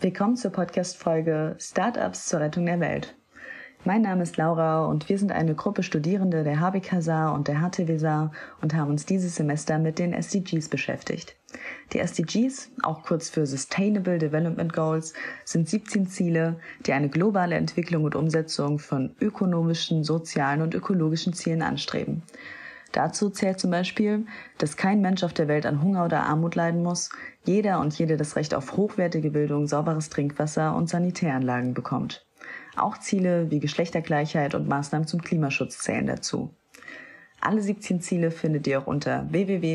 Willkommen zur Podcast-Folge Startups zur Rettung der Welt. Mein Name ist Laura und wir sind eine Gruppe Studierende der HBK Saar und der HTW Saar und haben uns dieses Semester mit den SDGs beschäftigt. Die SDGs, auch kurz für Sustainable Development Goals, sind 17 Ziele, die eine globale Entwicklung und Umsetzung von ökonomischen, sozialen und ökologischen Zielen anstreben. Dazu zählt zum Beispiel, dass kein Mensch auf der Welt an Hunger oder Armut leiden muss, jeder und jede das Recht auf hochwertige Bildung, sauberes Trinkwasser und Sanitäranlagen bekommt. Auch Ziele wie Geschlechtergleichheit und Maßnahmen zum Klimaschutz zählen dazu. Alle 17 Ziele findet ihr auch unter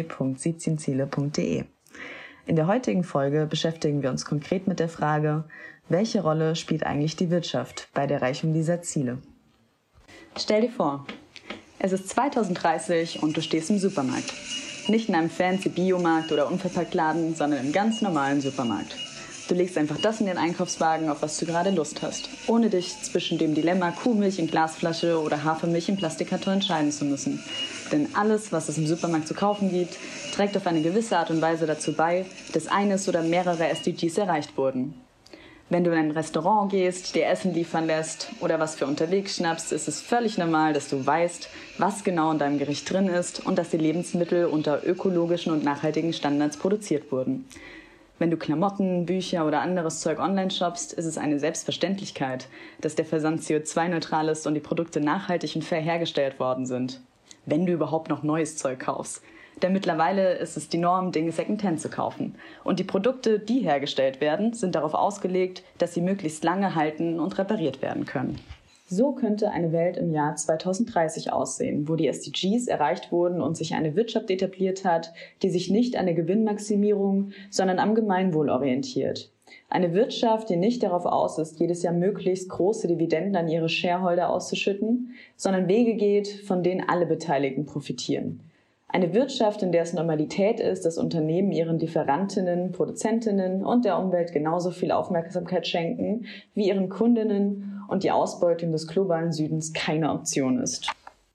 www.17ziele.de. In der heutigen Folge beschäftigen wir uns konkret mit der Frage, welche Rolle spielt eigentlich die Wirtschaft bei der Erreichung dieser Ziele? Stell dir vor, es ist 2030 und du stehst im Supermarkt. Nicht in einem fancy Biomarkt oder Unverpacktladen, sondern im ganz normalen Supermarkt. Du legst einfach das in den Einkaufswagen, auf was du gerade Lust hast, ohne dich zwischen dem Dilemma Kuhmilch in Glasflasche oder Hafermilch in Plastikkarton entscheiden zu müssen. Denn alles, was es im Supermarkt zu kaufen gibt, trägt auf eine gewisse Art und Weise dazu bei, dass eines oder mehrere SDGs erreicht wurden. Wenn du in ein Restaurant gehst, dir Essen liefern lässt oder was für unterwegs schnappst, ist es völlig normal, dass du weißt, was genau in deinem Gericht drin ist und dass die Lebensmittel unter ökologischen und nachhaltigen Standards produziert wurden. Wenn du Klamotten, Bücher oder anderes Zeug online shoppst, ist es eine Selbstverständlichkeit, dass der Versand CO2-neutral ist und die Produkte nachhaltig und fair hergestellt worden sind. Wenn du überhaupt noch neues Zeug kaufst. Denn mittlerweile ist es die Norm, Dinge Secondhand zu kaufen. Und die Produkte, die hergestellt werden, sind darauf ausgelegt, dass sie möglichst lange halten und repariert werden können. So könnte eine Welt im Jahr 2030 aussehen, wo die SDGs erreicht wurden und sich eine Wirtschaft etabliert hat, die sich nicht an der Gewinnmaximierung, sondern am Gemeinwohl orientiert. Eine Wirtschaft, die nicht darauf aus ist, jedes Jahr möglichst große Dividenden an ihre Shareholder auszuschütten, sondern Wege geht, von denen alle Beteiligten profitieren. Eine Wirtschaft, in der es Normalität ist, dass Unternehmen ihren Lieferantinnen, Produzentinnen und der Umwelt genauso viel Aufmerksamkeit schenken wie ihren Kundinnen und die Ausbeutung des globalen Südens keine Option ist.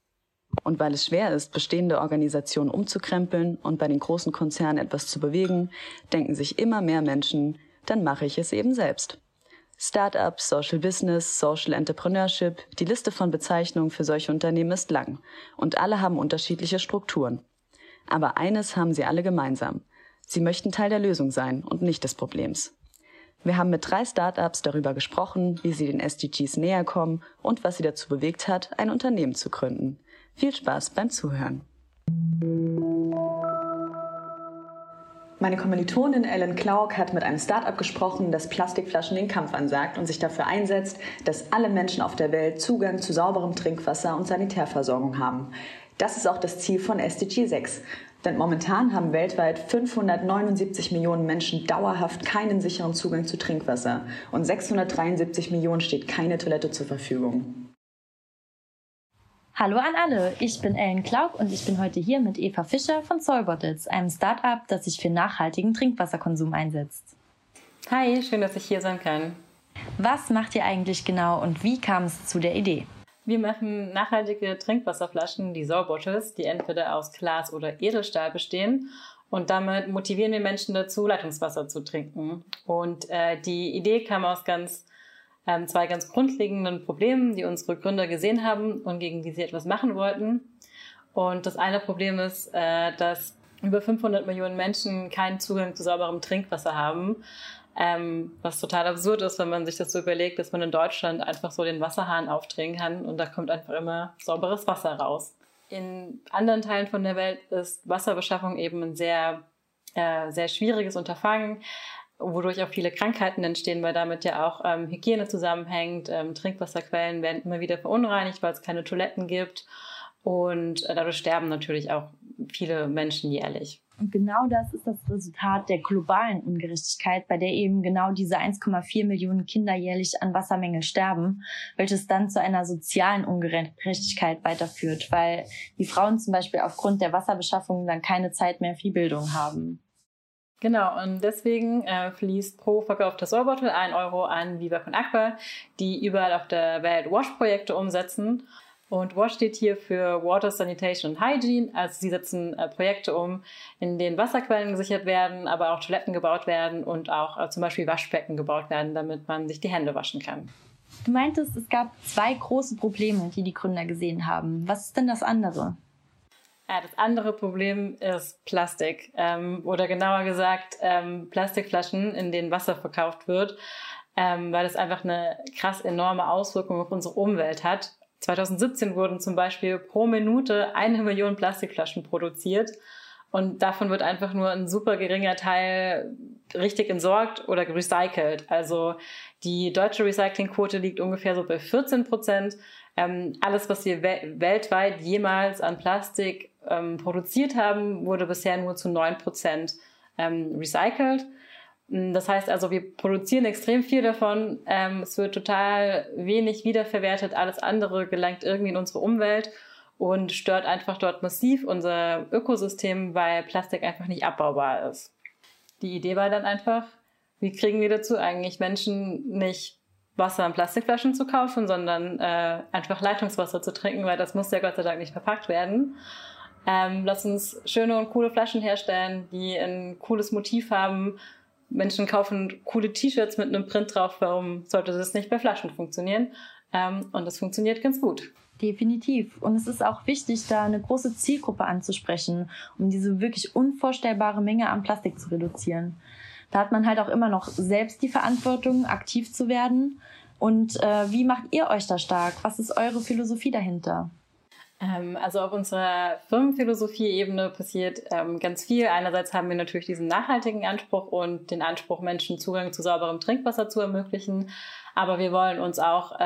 Und weil es schwer ist, bestehende Organisationen umzukrempeln und bei den großen Konzernen etwas zu bewegen, denken sich immer mehr Menschen, dann mache ich es eben selbst. Start-up, Social Business, Social Entrepreneurship, die Liste von Bezeichnungen für solche Unternehmen ist lang und alle haben unterschiedliche Strukturen. Aber eines haben sie alle gemeinsam. Sie möchten Teil der Lösung sein und nicht des Problems. Wir haben mit 3 Start-ups darüber gesprochen, wie sie den SDGs näher kommen und was sie dazu bewegt hat, ein Unternehmen zu gründen. Viel Spaß beim Zuhören. Meine Kommilitonin Ellen Klauk hat mit einem Start-up gesprochen, das Plastikflaschen den Kampf ansagt und sich dafür einsetzt, dass alle Menschen auf der Welt Zugang zu sauberem Trinkwasser und Sanitärversorgung haben. Das ist auch das Ziel von SDG 6. Denn momentan haben weltweit 579 Millionen Menschen dauerhaft keinen sicheren Zugang zu Trinkwasser und 673 Millionen steht keine Toilette zur Verfügung. Hallo an alle, ich bin Ellen Klauk und ich bin heute hier mit Eva Fischer von Soul Bottles, einem Start-up, das sich für nachhaltigen Trinkwasserkonsum einsetzt. Hi, schön, dass ich hier sein kann. Was macht ihr eigentlich genau und wie kam es zu der Idee? Wir machen nachhaltige Trinkwasserflaschen, die Soul Bottles, die entweder aus Glas oder Edelstahl bestehen. Und damit motivieren wir Menschen dazu, Leitungswasser zu trinken. Und die Idee kam aus zwei ganz grundlegenden Problemen, die unsere Gründer gesehen haben und gegen die sie etwas machen wollten. Und das eine Problem ist, dass über 500 Millionen Menschen keinen Zugang zu sauberem Trinkwasser haben. Was total absurd ist, wenn man sich das so überlegt, dass man in Deutschland einfach so den Wasserhahn aufdrehen kann und da kommt einfach immer sauberes Wasser raus. In anderen Teilen von der Welt ist Wasserbeschaffung eben ein sehr schwieriges Unterfangen, wodurch auch viele Krankheiten entstehen, weil damit ja auch Hygiene zusammenhängt. Trinkwasserquellen werden immer wieder verunreinigt, weil es keine Toiletten gibt und dadurch sterben natürlich auch viele Menschen jährlich. Und genau das ist das Resultat der globalen Ungerechtigkeit, bei der eben genau diese 1,4 Millionen Kinder jährlich an Wassermängel sterben, welches dann zu einer sozialen Ungerechtigkeit weiterführt, weil die Frauen zum Beispiel aufgrund der Wasserbeschaffung dann keine Zeit mehr für die Bildung haben. Genau, und deswegen fließt pro verkaufter Soul Bottle 1 Euro an Viva Con Aqua, die überall auf der Welt Wash-Projekte umsetzen. Und WASH steht hier für Water, Sanitation and Hygiene. Also sie setzen Projekte um, in denen Wasserquellen gesichert werden, aber auch Toiletten gebaut werden und auch zum Beispiel Waschbecken gebaut werden, damit man sich die Hände waschen kann. Du meintest, es gab 2 große Probleme, die die Gründer gesehen haben. Was ist denn das andere? Ja, das andere Problem ist Plastik. Oder genauer gesagt Plastikflaschen, in denen Wasser verkauft wird, weil das einfach eine krass enorme Auswirkung auf unsere Umwelt hat. 2017 wurden zum Beispiel pro Minute 1 Million Plastikflaschen produziert und davon wird einfach nur ein super geringer Teil richtig entsorgt oder recycelt. Also die deutsche Recyclingquote liegt ungefähr so bei 14%. Alles, was wir weltweit jemals an Plastik produziert haben, wurde bisher nur zu 9% recycelt. Das heißt also, wir produzieren extrem viel davon. Es wird total wenig wiederverwertet. Alles andere gelangt irgendwie in unsere Umwelt und stört einfach dort massiv unser Ökosystem, weil Plastik einfach nicht abbaubar ist. Die Idee war dann einfach, wie kriegen wir dazu eigentlich Menschen nicht Wasser in Plastikflaschen zu kaufen, sondern einfach Leitungswasser zu trinken, weil das muss ja Gott sei Dank nicht verpackt werden. Lass uns schöne und coole Flaschen herstellen, die ein cooles Motiv haben. Menschen kaufen coole T-Shirts mit einem Print drauf. Warum sollte das nicht bei Flaschen funktionieren? Und das funktioniert ganz gut. Definitiv. Und es ist auch wichtig, da eine große Zielgruppe anzusprechen, um diese wirklich unvorstellbare Menge an Plastik zu reduzieren. Da hat man halt auch immer noch selbst die Verantwortung, aktiv zu werden. Und wie macht ihr euch da stark? Was ist eure Philosophie dahinter? Also auf unserer Firmenphilosophie-Ebene passiert ganz viel. Einerseits haben wir natürlich diesen nachhaltigen Anspruch und den Anspruch, Menschen Zugang zu sauberem Trinkwasser zu ermöglichen. Aber wir wollen uns auch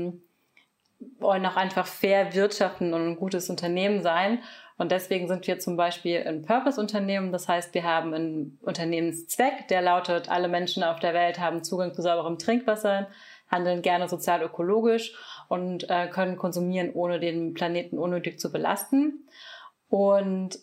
wollen auch einfach fair wirtschaften und ein gutes Unternehmen sein. Und deswegen sind wir zum Beispiel ein Purpose-Unternehmen. Das heißt, wir haben einen Unternehmenszweck, der lautet, alle Menschen auf der Welt haben Zugang zu sauberem Trinkwasser, handeln gerne sozial-ökologisch und können konsumieren, ohne den Planeten unnötig zu belasten. Und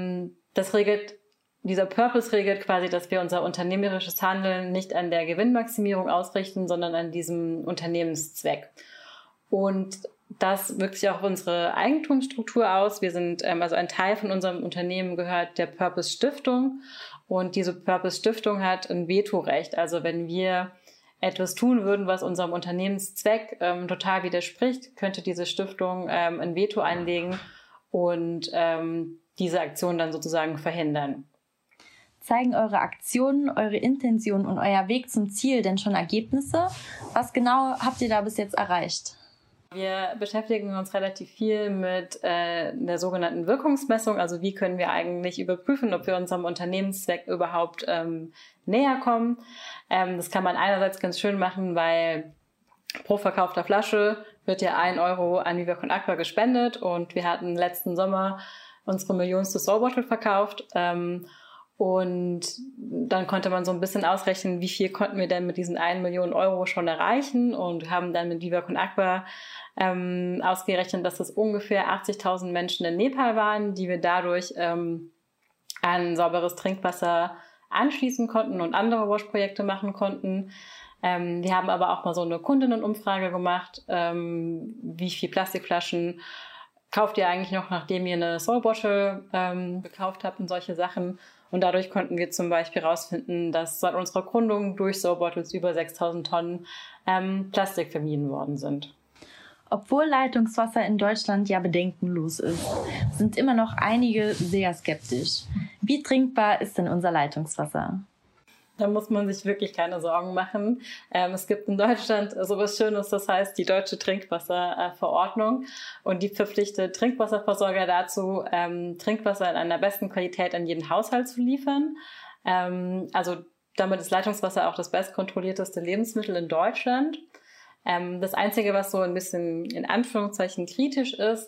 dieser Purpose regelt quasi, dass wir unser unternehmerisches Handeln nicht an der Gewinnmaximierung ausrichten, sondern an diesem Unternehmenszweck. Und das wirkt sich auch auf unsere Eigentumsstruktur aus. Wir sind, also ein Teil von unserem Unternehmen gehört der Purpose Stiftung. Und diese Purpose Stiftung hat ein Vetorecht. Also wenn wir etwas tun würden, was unserem Unternehmenszweck total widerspricht, könnte diese Stiftung ein Veto einlegen und diese Aktion dann sozusagen verhindern. Zeigen eure Aktionen, eure Intention und euer Weg zum Ziel denn schon Ergebnisse? Was genau habt ihr da bis jetzt erreicht? Wir beschäftigen uns relativ viel mit der sogenannten Wirkungsmessung. Also wie können wir eigentlich überprüfen, ob wir unserem Unternehmenszweck überhaupt näher kommen. Das kann man einerseits ganz schön machen, weil pro verkaufter Flasche wird ja 1 Euro an Viva Con Aqua gespendet und wir hatten letzten Sommer unsere millionste Soul Bottle verkauft. Und dann konnte man so ein bisschen ausrechnen, wie viel konnten wir denn mit diesen 1 Million Euro schon erreichen und haben dann mit Viva Con Aqua ausgerechnet, dass das ungefähr 80.000 Menschen in Nepal waren, die wir dadurch an sauberes Trinkwasser anschließen konnten und andere WASH-Projekte machen konnten. Wir haben aber auch mal so eine Kundinnenumfrage gemacht, wie viel Plastikflaschen kauft ihr eigentlich noch, nachdem ihr eine Soul Bottle gekauft habt und solche Sachen. Und dadurch konnten wir zum Beispiel herausfinden, dass seit unserer Gründung durch Soul Bottles über 6.000 Tonnen Plastik vermieden worden sind. Obwohl Leitungswasser in Deutschland ja bedenkenlos ist, sind immer noch einige sehr skeptisch. Wie trinkbar ist denn unser Leitungswasser? Da muss man sich wirklich keine Sorgen machen. Es gibt in Deutschland sowas Schönes, das heißt die Deutsche Trinkwasserverordnung. Und die verpflichtet Trinkwasserversorger dazu, Trinkwasser in einer besten Qualität an jeden Haushalt zu liefern. Also damit ist Leitungswasser auch das bestkontrollierteste Lebensmittel in Deutschland. Das Einzige, was so ein bisschen in Anführungszeichen kritisch ist,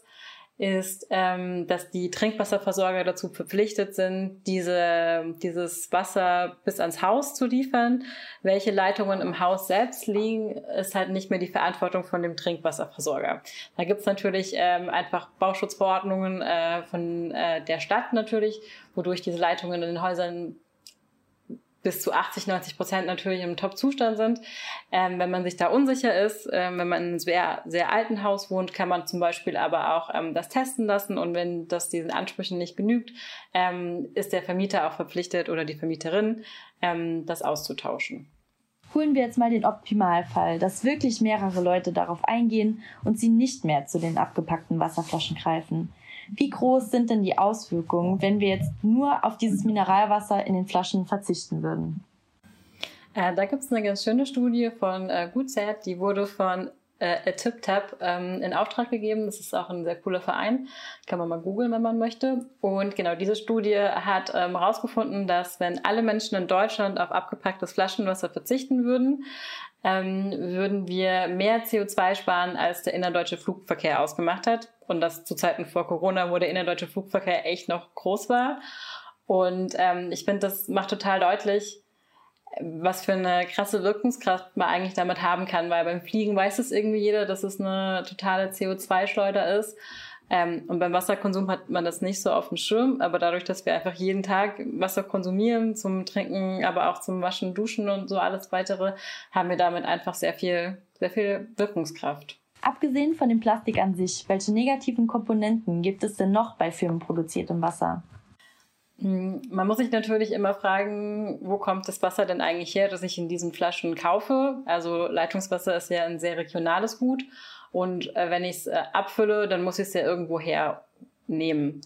dass die Trinkwasserversorger dazu verpflichtet sind, dieses Wasser bis ans Haus zu liefern. Welche Leitungen im Haus selbst liegen, ist halt nicht mehr die Verantwortung von dem Trinkwasserversorger. Da gibt's natürlich einfach Bauschutzverordnungen von der Stadt natürlich, wodurch diese Leitungen in den Häusern bis zu 80-90% natürlich im Top-Zustand sind. Wenn man sich da unsicher ist, wenn man in einem sehr, sehr alten Haus wohnt, kann man zum Beispiel aber auch das testen lassen. Und wenn das diesen Ansprüchen nicht genügt, ist der Vermieter auch verpflichtet oder die Vermieterin, das auszutauschen. Holen wir jetzt mal den Optimalfall, dass wirklich mehrere Leute darauf eingehen und sie nicht mehr zu den abgepackten Wasserflaschen greifen. Wie groß sind denn die Auswirkungen, wenn wir jetzt nur auf dieses Mineralwasser in den Flaschen verzichten würden? Da gibt es eine ganz schöne Studie von GoodSat, die wurde von TipTap in Auftrag gegeben. Das ist auch ein sehr cooler Verein. Kann man mal googeln, wenn man möchte. Und genau, diese Studie hat herausgefunden, dass wenn alle Menschen in Deutschland auf abgepacktes Flaschenwasser verzichten würden, würden wir mehr CO2 sparen, als der innerdeutsche Flugverkehr ausgemacht hat. Und das zu Zeiten vor Corona, wo der innerdeutsche Flugverkehr echt noch groß war. Und ich finde, das macht total deutlich, was für eine krasse Wirkungskraft man eigentlich damit haben kann, weil beim Fliegen weiß es irgendwie jeder, dass es eine totale CO2-Schleuder ist. Und beim Wasserkonsum hat man das nicht so auf dem Schirm, aber dadurch, dass wir einfach jeden Tag Wasser konsumieren, zum Trinken, aber auch zum Waschen, Duschen und so alles weitere, haben wir damit einfach sehr viel Wirkungskraft. Abgesehen von dem Plastik an sich, welche negativen Komponenten gibt es denn noch bei firmenproduziertem Wasser? Man muss sich natürlich immer fragen, wo kommt das Wasser denn eigentlich her, das ich in diesen Flaschen kaufe? Also Leitungswasser ist ja ein sehr regionales Gut und wenn ich es abfülle, dann muss ich es ja irgendwo hernehmen.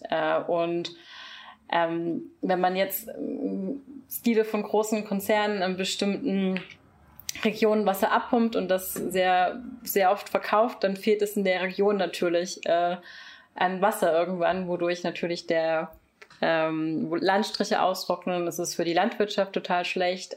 Wenn man jetzt Stile von großen Konzernen in bestimmten Regionen Wasser abpumpt und das sehr, sehr oft verkauft, dann fehlt es in der Region natürlich an Wasser irgendwann, wodurch natürlich wo Landstriche austrocknen. Das ist für die Landwirtschaft total schlecht.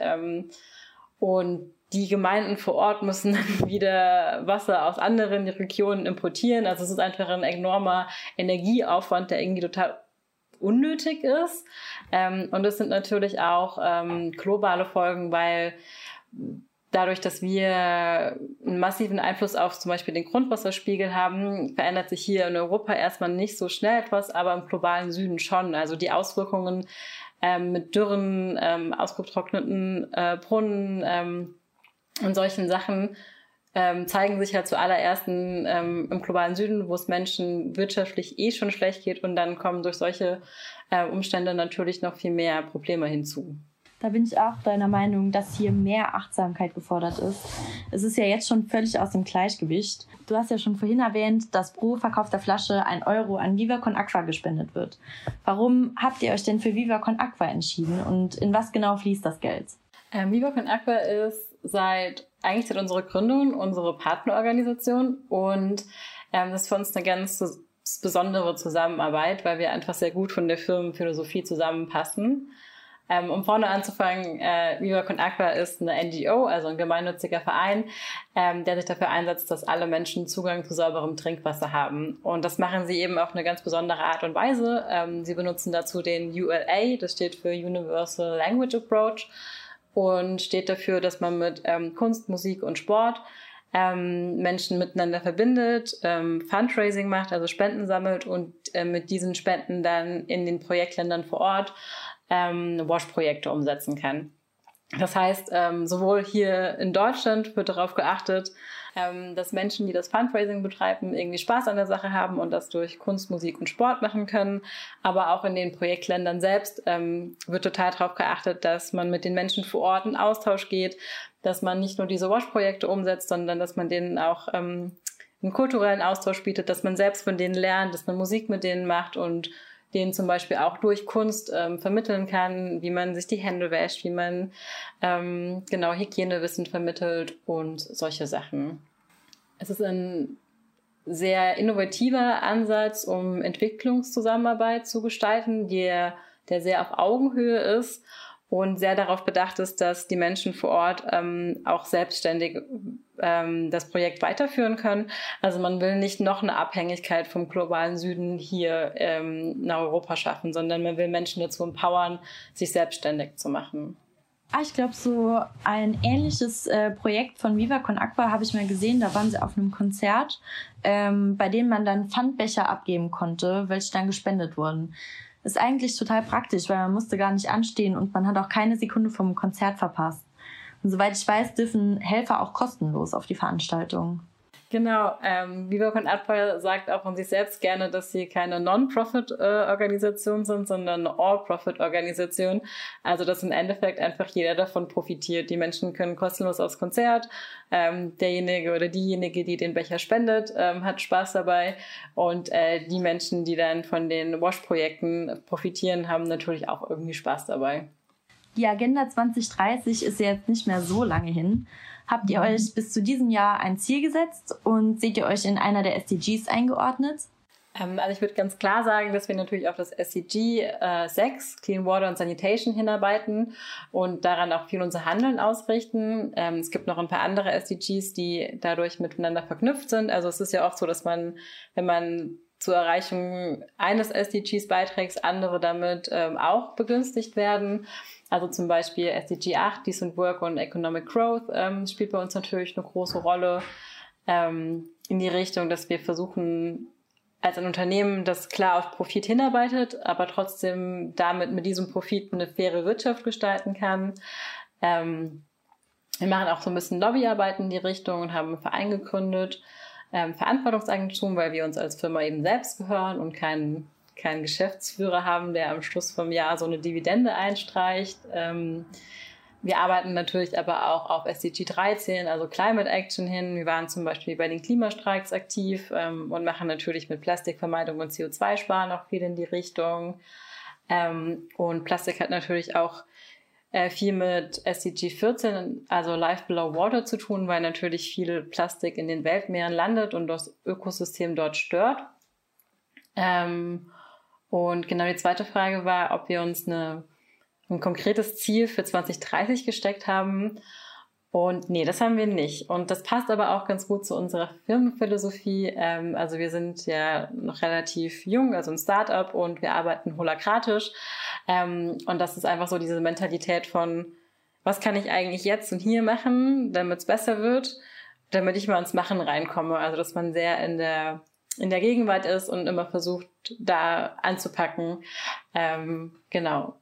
Und die Gemeinden vor Ort müssen dann wieder Wasser aus anderen Regionen importieren. Also es ist einfach ein enormer Energieaufwand, der irgendwie total unnötig ist. Und es sind natürlich auch globale Folgen, weil dadurch, dass wir einen massiven Einfluss auf zum Beispiel den Grundwasserspiegel haben, verändert sich hier in Europa erstmal nicht so schnell etwas, aber im globalen Süden schon. Also die Auswirkungen mit Dürren, ausgetrockneten Brunnen und solchen Sachen zeigen sich halt zuallererst im globalen Süden, wo es Menschen wirtschaftlich schon schlecht geht, und dann kommen durch solche Umstände natürlich noch viel mehr Probleme hinzu. Da bin ich auch deiner Meinung, dass hier mehr Achtsamkeit gefordert ist. Es ist ja jetzt schon völlig aus dem Gleichgewicht. Du hast ja schon vorhin erwähnt, dass pro verkaufter Flasche 1 € an Viva Con Aqua gespendet wird. Warum habt ihr euch denn für Viva Con Aqua entschieden und in was genau fließt das Geld? Viva Con Aqua ist seit unserer Gründung unsere Partnerorganisation, und das ist für uns eine ganz besondere Zusammenarbeit, weil wir einfach sehr gut von der Firmenphilosophie zusammenpassen. Um vorne anzufangen, Viva Con Aqua ist eine NGO, also ein gemeinnütziger Verein, der sich dafür einsetzt, dass alle Menschen Zugang zu sauberem Trinkwasser haben. Und das machen sie eben auf eine ganz besondere Art und Weise. Sie benutzen dazu den ULA, das steht für Universal Language Approach, und steht dafür, dass man mit Kunst, Musik und Sport Menschen miteinander verbindet, Fundraising macht, also Spenden sammelt und mit diesen Spenden dann in den Projektländern vor Ort Wash-Projekte umsetzen kann. Das heißt, sowohl hier in Deutschland wird darauf geachtet, dass Menschen, die das Fundraising betreiben, irgendwie Spaß an der Sache haben und das durch Kunst, Musik und Sport machen können. Aber auch in den Projektländern selbst wird total darauf geachtet, dass man mit den Menschen vor Ort in Austausch geht, dass man nicht nur diese Wash-Projekte umsetzt, sondern dass man denen auch einen kulturellen Austausch bietet, dass man selbst von denen lernt, dass man Musik mit denen macht und denen zum Beispiel auch durch Kunst vermitteln kann, wie man sich die Hände wäscht, wie man Hygienewissen vermittelt und solche Sachen. Es ist ein sehr innovativer Ansatz, um Entwicklungszusammenarbeit zu gestalten, der sehr auf Augenhöhe ist und sehr darauf bedacht ist, dass die Menschen vor Ort auch selbstständig das Projekt weiterführen können. Also man will nicht noch eine Abhängigkeit vom globalen Süden hier nach Europa schaffen, sondern man will Menschen dazu empowern, sich selbstständig zu machen. Ich glaube, so ein ähnliches Projekt von Viva Con Aqua habe ich mal gesehen. Da waren sie auf einem Konzert, bei dem man dann Pfandbecher abgeben konnte, welche dann gespendet wurden. Ist eigentlich total praktisch, weil man musste gar nicht anstehen und man hat auch keine Sekunde vom Konzert verpasst. Und soweit ich weiß, dürfen Helfer auch kostenlos auf die Veranstaltung. Genau, Viva Con Agua sagt auch von sich selbst gerne, dass sie keine Non-Profit-Organisation sind, sondern eine All-Profit-Organisation. Also dass im Endeffekt einfach jeder davon profitiert. Die Menschen können kostenlos aufs Konzert. Derjenige oder diejenige, die den Becher spendet, hat Spaß dabei. Und die Menschen, die dann von den WASH-Projekten profitieren, haben natürlich auch irgendwie Spaß dabei. Die Agenda 2030 ist ja jetzt nicht mehr so lange hin. Habt ihr euch bis zu diesem Jahr ein Ziel gesetzt und seht ihr euch in einer der SDGs eingeordnet? Also ich würde ganz klar sagen, dass wir natürlich auf das SDG 6, Clean Water and Sanitation, hinarbeiten und daran auch viel unser Handeln ausrichten. Es gibt noch ein paar andere SDGs, die dadurch miteinander verknüpft sind. Also es ist ja oft so, dass man, wenn man zur Erreichung eines SDGs beiträgt, andere damit auch begünstigt werden. Also zum Beispiel SDG 8, Decent Work und Economic Growth, spielt bei uns natürlich eine große Rolle in die Richtung, dass wir versuchen, als ein Unternehmen, das klar auf Profit hinarbeitet, aber trotzdem damit mit diesem Profit eine faire Wirtschaft gestalten kann. Wir machen auch so ein bisschen Lobbyarbeit in die Richtung und haben einen Verein gegründet, Verantwortungsagenturen, weil wir uns als Firma eben selbst gehören und keinen Geschäftsführer haben, der am Schluss vom Jahr so eine Dividende einstreicht. Wir arbeiten natürlich aber auch auf SDG 13, also Climate Action hin. Wir waren zum Beispiel bei den Klimastreiks aktiv und machen natürlich mit Plastikvermeidung und CO2-Sparen auch viel in die Richtung. Und Plastik hat natürlich auch viel mit SDG 14, also Life Below Water, zu tun, weil natürlich viel Plastik in den Weltmeeren landet und das Ökosystem dort stört. Und genau die zweite Frage war, ob wir uns ein konkretes Ziel für 2030 gesteckt haben. Und nee, das haben wir nicht. Und das passt aber auch ganz gut zu unserer Firmenphilosophie. Also wir sind ja noch relativ jung, also ein Start-up, und wir arbeiten holakratisch. Und das ist einfach so diese Mentalität von, was kann ich eigentlich jetzt und hier machen, damit es besser wird, damit ich mal ins Machen reinkomme. Also dass man sehr in der Gegenwart ist und immer versucht, da anzupacken. Genau.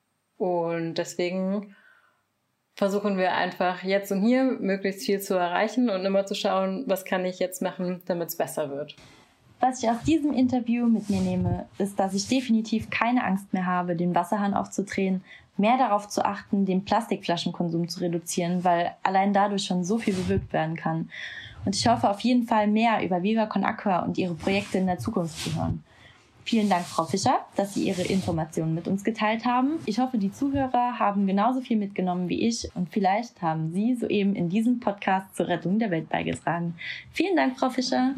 Und deswegen versuchen wir einfach jetzt und hier möglichst viel zu erreichen und immer zu schauen, was kann ich jetzt machen, damit es besser wird. Was ich aus diesem Interview mit mir nehme, ist, dass ich definitiv keine Angst mehr habe, den Wasserhahn aufzudrehen, mehr darauf zu achten, den Plastikflaschenkonsum zu reduzieren, weil allein dadurch schon so viel bewirkt werden kann. Und ich hoffe auf jeden Fall mehr über Viva Con Agua und ihre Projekte in der Zukunft zu hören. Vielen Dank, Frau Fischer, dass Sie Ihre Informationen mit uns geteilt haben. Ich hoffe, die Zuhörer haben genauso viel mitgenommen wie ich und vielleicht haben Sie soeben in diesem Podcast zur Rettung der Welt beigetragen. Vielen Dank, Frau Fischer.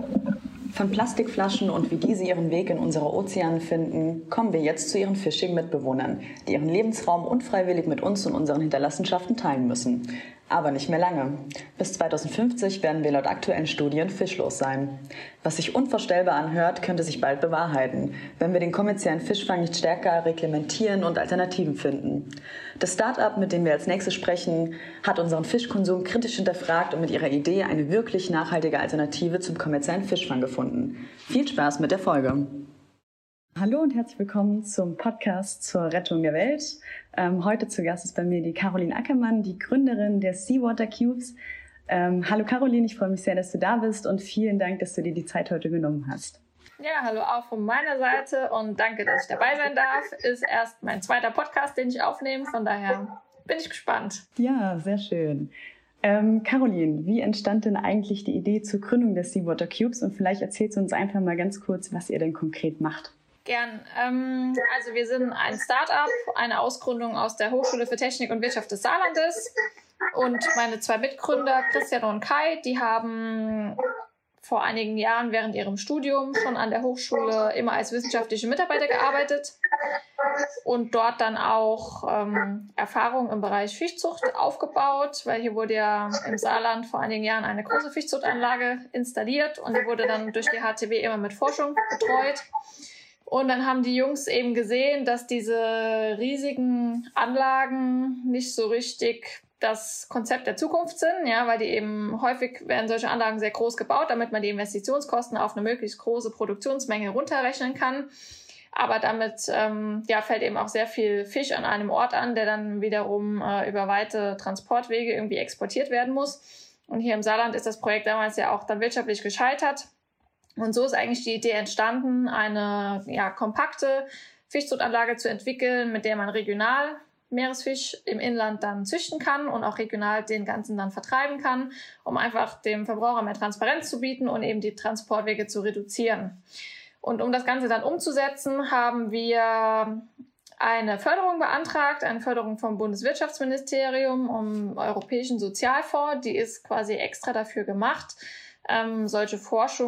Von Plastikflaschen und wie diese ihren Weg in unsere Ozeane finden, kommen wir jetzt zu ihren Fishing-Mitbewohnern, die ihren Lebensraum unfreiwillig mit uns und unseren Hinterlassenschaften teilen müssen. Aber nicht mehr lange. Bis 2050 werden wir laut aktuellen Studien fischlos sein. Was sich unvorstellbar anhört, könnte sich bald bewahrheiten, wenn wir den kommerziellen Fischfang nicht stärker reglementieren und Alternativen finden. Das Start-up, mit dem wir als nächstes sprechen, hat unseren Fischkonsum kritisch hinterfragt und mit ihrer Idee eine wirklich nachhaltige Alternative zum kommerziellen Fischfang gefunden. Viel Spaß mit der Folge! Hallo und herzlich willkommen zum Podcast zur Rettung der Welt. Heute zu Gast ist bei mir die Caroline Ackermann, die Gründerin der Seawater Cubes. Hallo Caroline, ich freue mich sehr, dass du da bist und vielen Dank, dass du dir die Zeit heute genommen hast. Ja, hallo auch von meiner Seite und danke, dass ich dabei sein darf. Ist erst mein zweiter Podcast, den ich aufnehme, von daher bin ich gespannt. Ja, sehr schön. Caroline, wie entstand denn eigentlich die Idee zur Gründung der Seawater Cubes? Und vielleicht erzählst du uns einfach mal ganz kurz, was ihr denn konkret macht. Gern. Also wir sind ein Start-up, eine Ausgründung aus der Hochschule für Technik und Wirtschaft des Saarlandes. Und meine zwei Mitgründer, Christian und Kai, die haben vor einigen Jahren während ihrem Studium schon an der Hochschule immer als wissenschaftliche Mitarbeiter gearbeitet und dort dann auch Erfahrung im Bereich Fischzucht aufgebaut, weil hier wurde ja im Saarland vor einigen Jahren eine große Fischzuchtanlage installiert und die wurde dann durch die HTW immer mit Forschung betreut. Und dann haben die Jungs eben gesehen, dass diese riesigen Anlagen nicht so richtig das Konzept der Zukunft sind, ja, weil die eben häufig werden solche Anlagen sehr groß gebaut, damit man die Investitionskosten auf eine möglichst große Produktionsmenge runterrechnen kann. Aber damit fällt eben auch sehr viel Fisch an einem Ort an, der dann wiederum über weite Transportwege irgendwie exportiert werden muss. Und hier im Saarland ist das Projekt damals ja auch dann wirtschaftlich gescheitert. Und so ist eigentlich die Idee entstanden, eine kompakte Fischzuchtanlage zu entwickeln, mit der man regional Meeresfisch im Inland dann züchten kann und auch regional den ganzen dann vertreiben kann, um einfach dem Verbraucher mehr Transparenz zu bieten und eben die Transportwege zu reduzieren. Und um das Ganze dann umzusetzen, haben wir eine Förderung beantragt, eine Förderung vom Bundeswirtschaftsministerium, um Europäischen Sozialfonds. Die ist quasi extra dafür gemacht, solche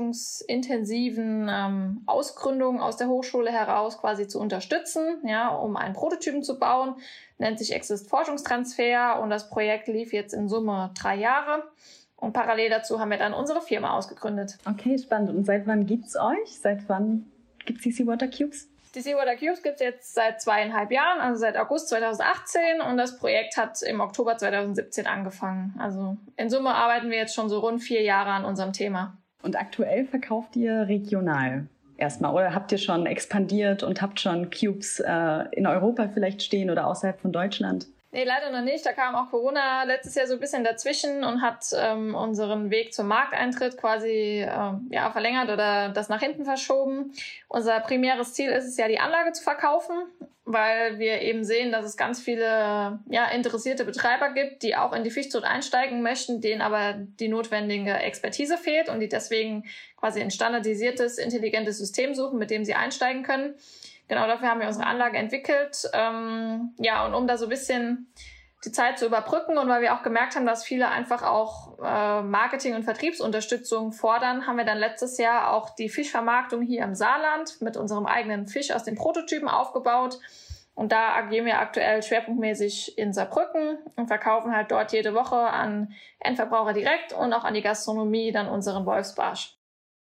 forschungsintensiven Ausgründungen aus der Hochschule heraus quasi zu unterstützen, um einen Prototypen zu bauen. Nennt sich Exist Forschungstransfer und das Projekt lief jetzt in Summe 3 Jahre. Und parallel dazu haben wir dann unsere Firma ausgegründet. Okay, spannend. Und seit wann gibt's euch? Seit wann gibt's die Seawater Cubes? Die Seawater Cubes gibt es jetzt seit 2,5 Jahren, also seit August 2018, und das Projekt hat im Oktober 2017 angefangen. Also in Summe arbeiten wir jetzt schon so rund 4 Jahre an unserem Thema. Und aktuell verkauft ihr regional erstmal oder habt ihr schon expandiert und habt schon Cubes in Europa vielleicht stehen oder außerhalb von Deutschland? Nee, leider noch nicht. Da kam auch Corona letztes Jahr so ein bisschen dazwischen und hat unseren Weg zum Markteintritt quasi verlängert oder das nach hinten verschoben. Unser primäres Ziel ist es ja, die Anlage zu verkaufen, weil wir eben sehen, dass es ganz viele interessierte Betreiber gibt, die auch in die Fischzucht einsteigen möchten, denen aber die notwendige Expertise fehlt und die deswegen quasi ein standardisiertes, intelligentes System suchen, mit dem sie einsteigen können. Genau dafür haben wir unsere Anlage entwickelt. Und um da so ein bisschen die Zeit zu überbrücken und weil wir auch gemerkt haben, dass viele einfach auch Marketing- und Vertriebsunterstützung fordern, haben wir dann letztes Jahr auch die Fischvermarktung hier im Saarland mit unserem eigenen Fisch aus den Prototypen aufgebaut. Und da agieren wir aktuell schwerpunktmäßig in Saarbrücken und verkaufen halt dort jede Woche an Endverbraucher direkt und auch an die Gastronomie dann unseren Wolfsbarsch.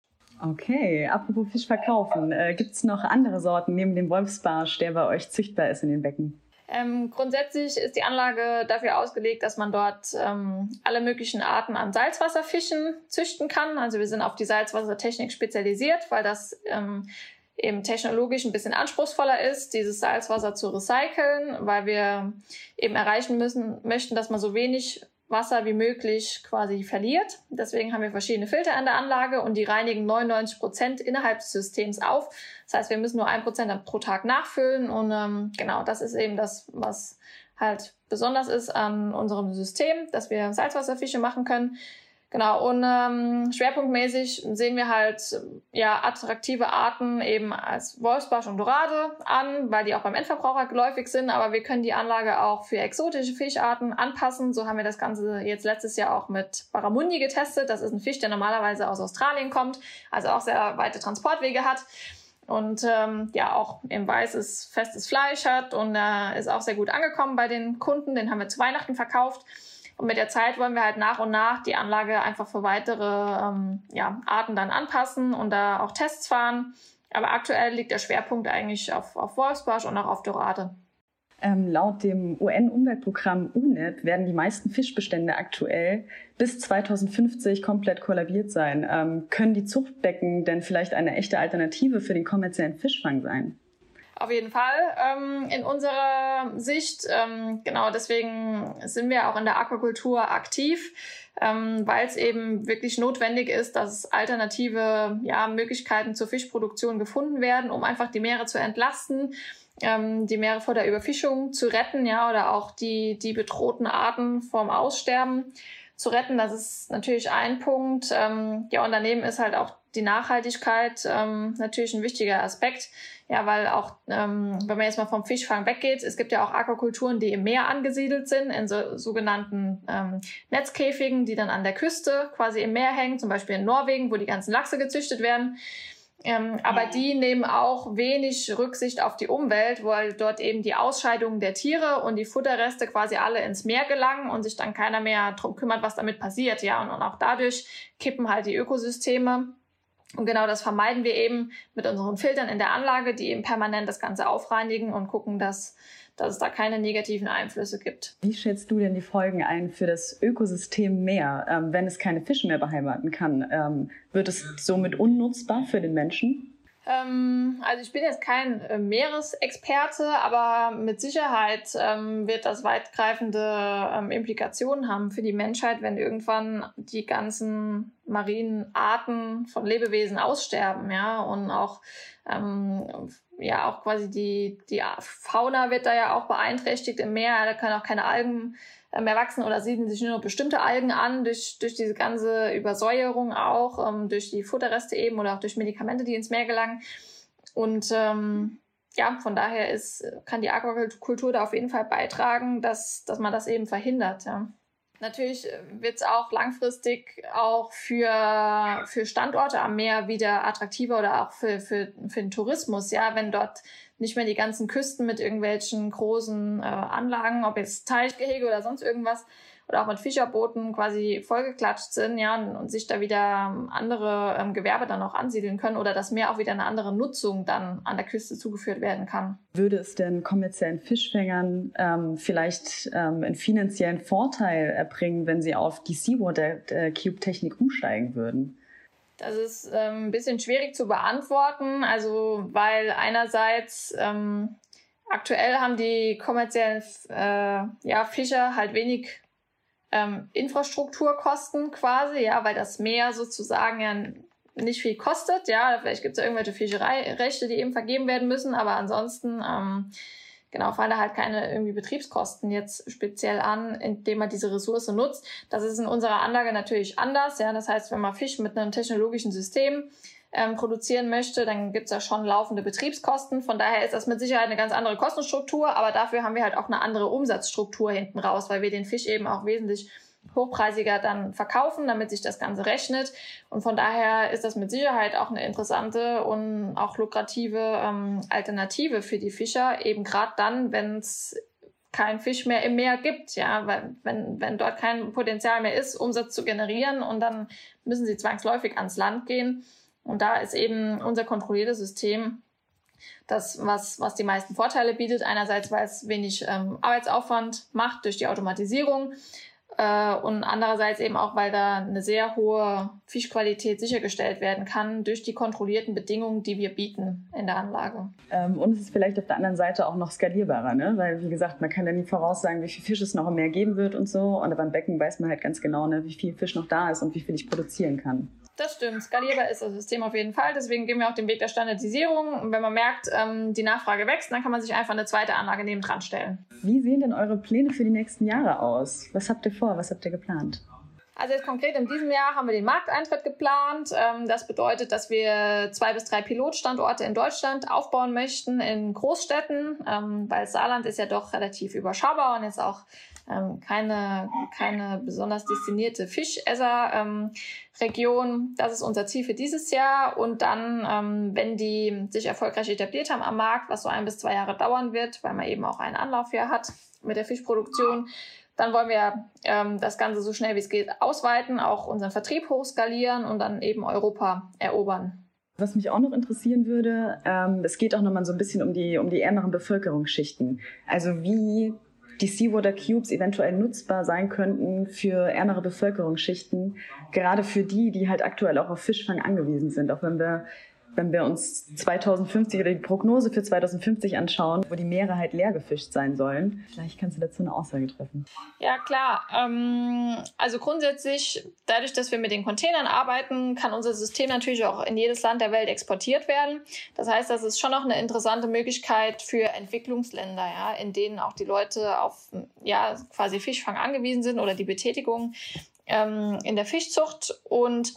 Okay, apropos Fisch verkaufen. Gibt es noch andere Sorten neben dem Wolfsbarsch, der bei euch züchtbar ist in den Becken? Grundsätzlich ist die Anlage dafür ausgelegt, dass man dort alle möglichen Arten an Salzwasserfischen züchten kann. Also wir sind auf die Salzwassertechnik spezialisiert, weil das eben technologisch ein bisschen anspruchsvoller ist, dieses Salzwasser zu recyceln, weil wir eben erreichen möchten, dass man so wenig Wasser wie möglich quasi verliert. Deswegen haben wir verschiedene Filter an der Anlage und die reinigen 99% innerhalb des Systems auf. Das heißt, wir müssen nur 1% pro Tag nachfüllen und das ist eben das, was halt besonders ist an unserem System, dass wir Salzwasserfische machen können. Genau, und schwerpunktmäßig sehen wir halt attraktive Arten eben als Wolfsbarsch und Dorade an, weil die auch beim Endverbraucher geläufig sind, aber wir können die Anlage auch für exotische Fischarten anpassen. So haben wir das Ganze jetzt letztes Jahr auch mit Barramundi getestet. Das ist ein Fisch, der normalerweise aus Australien kommt, also auch sehr weite Transportwege hat und auch eben weißes, festes Fleisch hat und ist auch sehr gut angekommen bei den Kunden. Den haben wir zu Weihnachten verkauft. Und mit der Zeit wollen wir halt nach und nach die Anlage einfach für weitere Arten dann anpassen und da auch Tests fahren. Aber aktuell liegt der Schwerpunkt eigentlich auf Wolfsbarsch und auch auf Dorade. Laut dem UN-Umweltprogramm UNEP werden die meisten Fischbestände aktuell bis 2050 komplett kollabiert sein. Können die Zuchtbecken denn vielleicht eine echte Alternative für den kommerziellen Fischfang sein? Auf jeden Fall in unserer Sicht. Deswegen sind wir auch in der Aquakultur aktiv, weil es eben wirklich notwendig ist, dass alternative Möglichkeiten zur Fischproduktion gefunden werden, um einfach die Meere zu entlasten, die Meere vor der Überfischung zu retten, oder auch die bedrohten Arten vom Aussterben zu retten. Das ist natürlich ein Punkt. Und daneben ist halt auch die Nachhaltigkeit natürlich ein wichtiger Aspekt. Ja, weil auch, wenn man jetzt mal vom Fischfang weggeht, es gibt ja auch Aquakulturen, die im Meer angesiedelt sind, in sogenannten Netzkäfigen, die dann an der Küste quasi im Meer hängen, zum Beispiel in Norwegen, wo die ganzen Lachse gezüchtet werden. Aber die nehmen auch wenig Rücksicht auf die Umwelt, weil dort eben die Ausscheidungen der Tiere und die Futterreste quasi alle ins Meer gelangen und sich dann keiner mehr drum kümmert, was damit passiert. Ja, und auch dadurch kippen halt die Ökosysteme. Und genau das vermeiden wir eben mit unseren Filtern in der Anlage, die eben permanent das Ganze aufreinigen und gucken, dass es da keine negativen Einflüsse gibt. Wie schätzt du denn die Folgen ein für das Ökosystem Meer, wenn es keine Fische mehr beheimaten kann? Wird es somit unnutzbar für den Menschen? Also ich bin jetzt kein Meeresexperte, aber mit Sicherheit wird das weitgreifende Implikationen haben für die Menschheit, wenn irgendwann die ganzen marinen Arten von Lebewesen aussterben, ja, und auch auch quasi die Fauna wird da ja auch beeinträchtigt im Meer. Da können auch keine Algen mehr wachsen oder siedeln sich nur noch bestimmte Algen an durch diese ganze Übersäuerung auch, durch die Futterreste eben oder auch durch Medikamente, die ins Meer gelangen. Und von daher kann die Aquakultur da auf jeden Fall beitragen, dass man das eben verhindert. Ja. Natürlich wird es auch langfristig auch für Standorte am Meer wieder attraktiver oder auch für den Tourismus, ja, wenn dort nicht mehr die ganzen Küsten mit irgendwelchen großen Anlagen, ob jetzt Teichgehege oder sonst irgendwas, oder auch mit Fischerbooten quasi vollgeklatscht sind, ja, und sich da wieder andere Gewerbe dann auch ansiedeln können oder das Meer auch wieder eine andere Nutzung dann an der Küste zugeführt werden kann. Würde es denn kommerziellen Fischfängern vielleicht einen finanziellen Vorteil erbringen, wenn sie auf die Seawater Cube Technik umsteigen würden? Das ist ein bisschen schwierig zu beantworten, also weil einerseits aktuell haben die kommerziellen Fischer halt wenig Infrastrukturkosten quasi, ja, weil das Meer sozusagen ja nicht viel kostet, ja, vielleicht gibt es ja irgendwelche Fischereirechte, die eben vergeben werden müssen, aber ansonsten fallen da halt keine irgendwie Betriebskosten jetzt speziell an, indem man diese Ressource nutzt. Das ist in unserer Anlage natürlich anders, ja, das heißt, wenn man Fisch mit einem technologischen System produzieren möchte, dann gibt's ja schon laufende Betriebskosten. Von daher ist das mit Sicherheit eine ganz andere Kostenstruktur, aber dafür haben wir halt auch eine andere Umsatzstruktur hinten raus, weil wir den Fisch eben auch wesentlich hochpreisiger dann verkaufen, damit sich das Ganze rechnet. Und von daher ist das mit Sicherheit auch eine interessante und auch lukrative Alternative für die Fischer, eben gerade dann, wenn es kein Fisch mehr im Meer gibt, ja, weil wenn dort kein Potenzial mehr ist, Umsatz zu generieren, und dann müssen sie zwangsläufig ans Land gehen. Und da ist eben unser kontrolliertes System das, was die meisten Vorteile bietet. Einerseits, weil es wenig Arbeitsaufwand macht durch die Automatisierung und andererseits eben auch, weil da eine sehr hohe Fischqualität sichergestellt werden kann durch die kontrollierten Bedingungen, die wir bieten in der Anlage. Und es ist vielleicht auf der anderen Seite auch noch skalierbarer, ne? Weil, wie gesagt, man kann ja nie voraussagen, wie viel Fisch es noch im Meer geben wird und so. Und beim Becken weiß man halt ganz genau, ne, wie viel Fisch noch da ist und wie viel ich produzieren kann. Das stimmt. Skalierbar ist das System auf jeden Fall. Deswegen gehen wir auch den Weg der Standardisierung. Und wenn man merkt, die Nachfrage wächst, dann kann man sich einfach eine zweite Anlage nebendran stellen. Wie sehen denn eure Pläne für die nächsten Jahre aus? Was habt ihr vor? Was habt ihr geplant? Also jetzt konkret in diesem Jahr haben wir den Markteintritt geplant. Das bedeutet, dass wir 2 bis 3 Pilotstandorte in Deutschland aufbauen möchten, in Großstädten, weil Saarland ist ja doch relativ überschaubar und jetzt auch keine besonders destinierte Fischesser-Region. Das ist unser Ziel für dieses Jahr. Und dann, wenn die sich erfolgreich etabliert haben am Markt, was so 1 bis 2 Jahre dauern wird, weil man eben auch einen Anlauf hier hat mit der Fischproduktion, dann wollen wir das Ganze so schnell wie es geht ausweiten, auch unseren Vertrieb hochskalieren und dann eben Europa erobern. Was mich auch noch interessieren würde, es geht auch nochmal so ein bisschen um die ärmeren Bevölkerungsschichten. Also wie die Seawater Cubes eventuell nutzbar sein könnten für ärmere Bevölkerungsschichten, gerade für die halt aktuell auch auf Fischfang angewiesen sind, auch wenn wir uns 2050 oder die Prognose für 2050 anschauen, wo die Meere halt leer gefischt sein sollen. Vielleicht kannst du dazu eine Aussage treffen. Ja, klar. Also grundsätzlich, dadurch, dass wir mit den Containern arbeiten, kann unser System natürlich auch in jedes Land der Welt exportiert werden. Das heißt, das ist schon noch eine interessante Möglichkeit für Entwicklungsländer, ja, in denen auch die Leute auf quasi Fischfang angewiesen sind oder die Betätigung in der Fischzucht. Und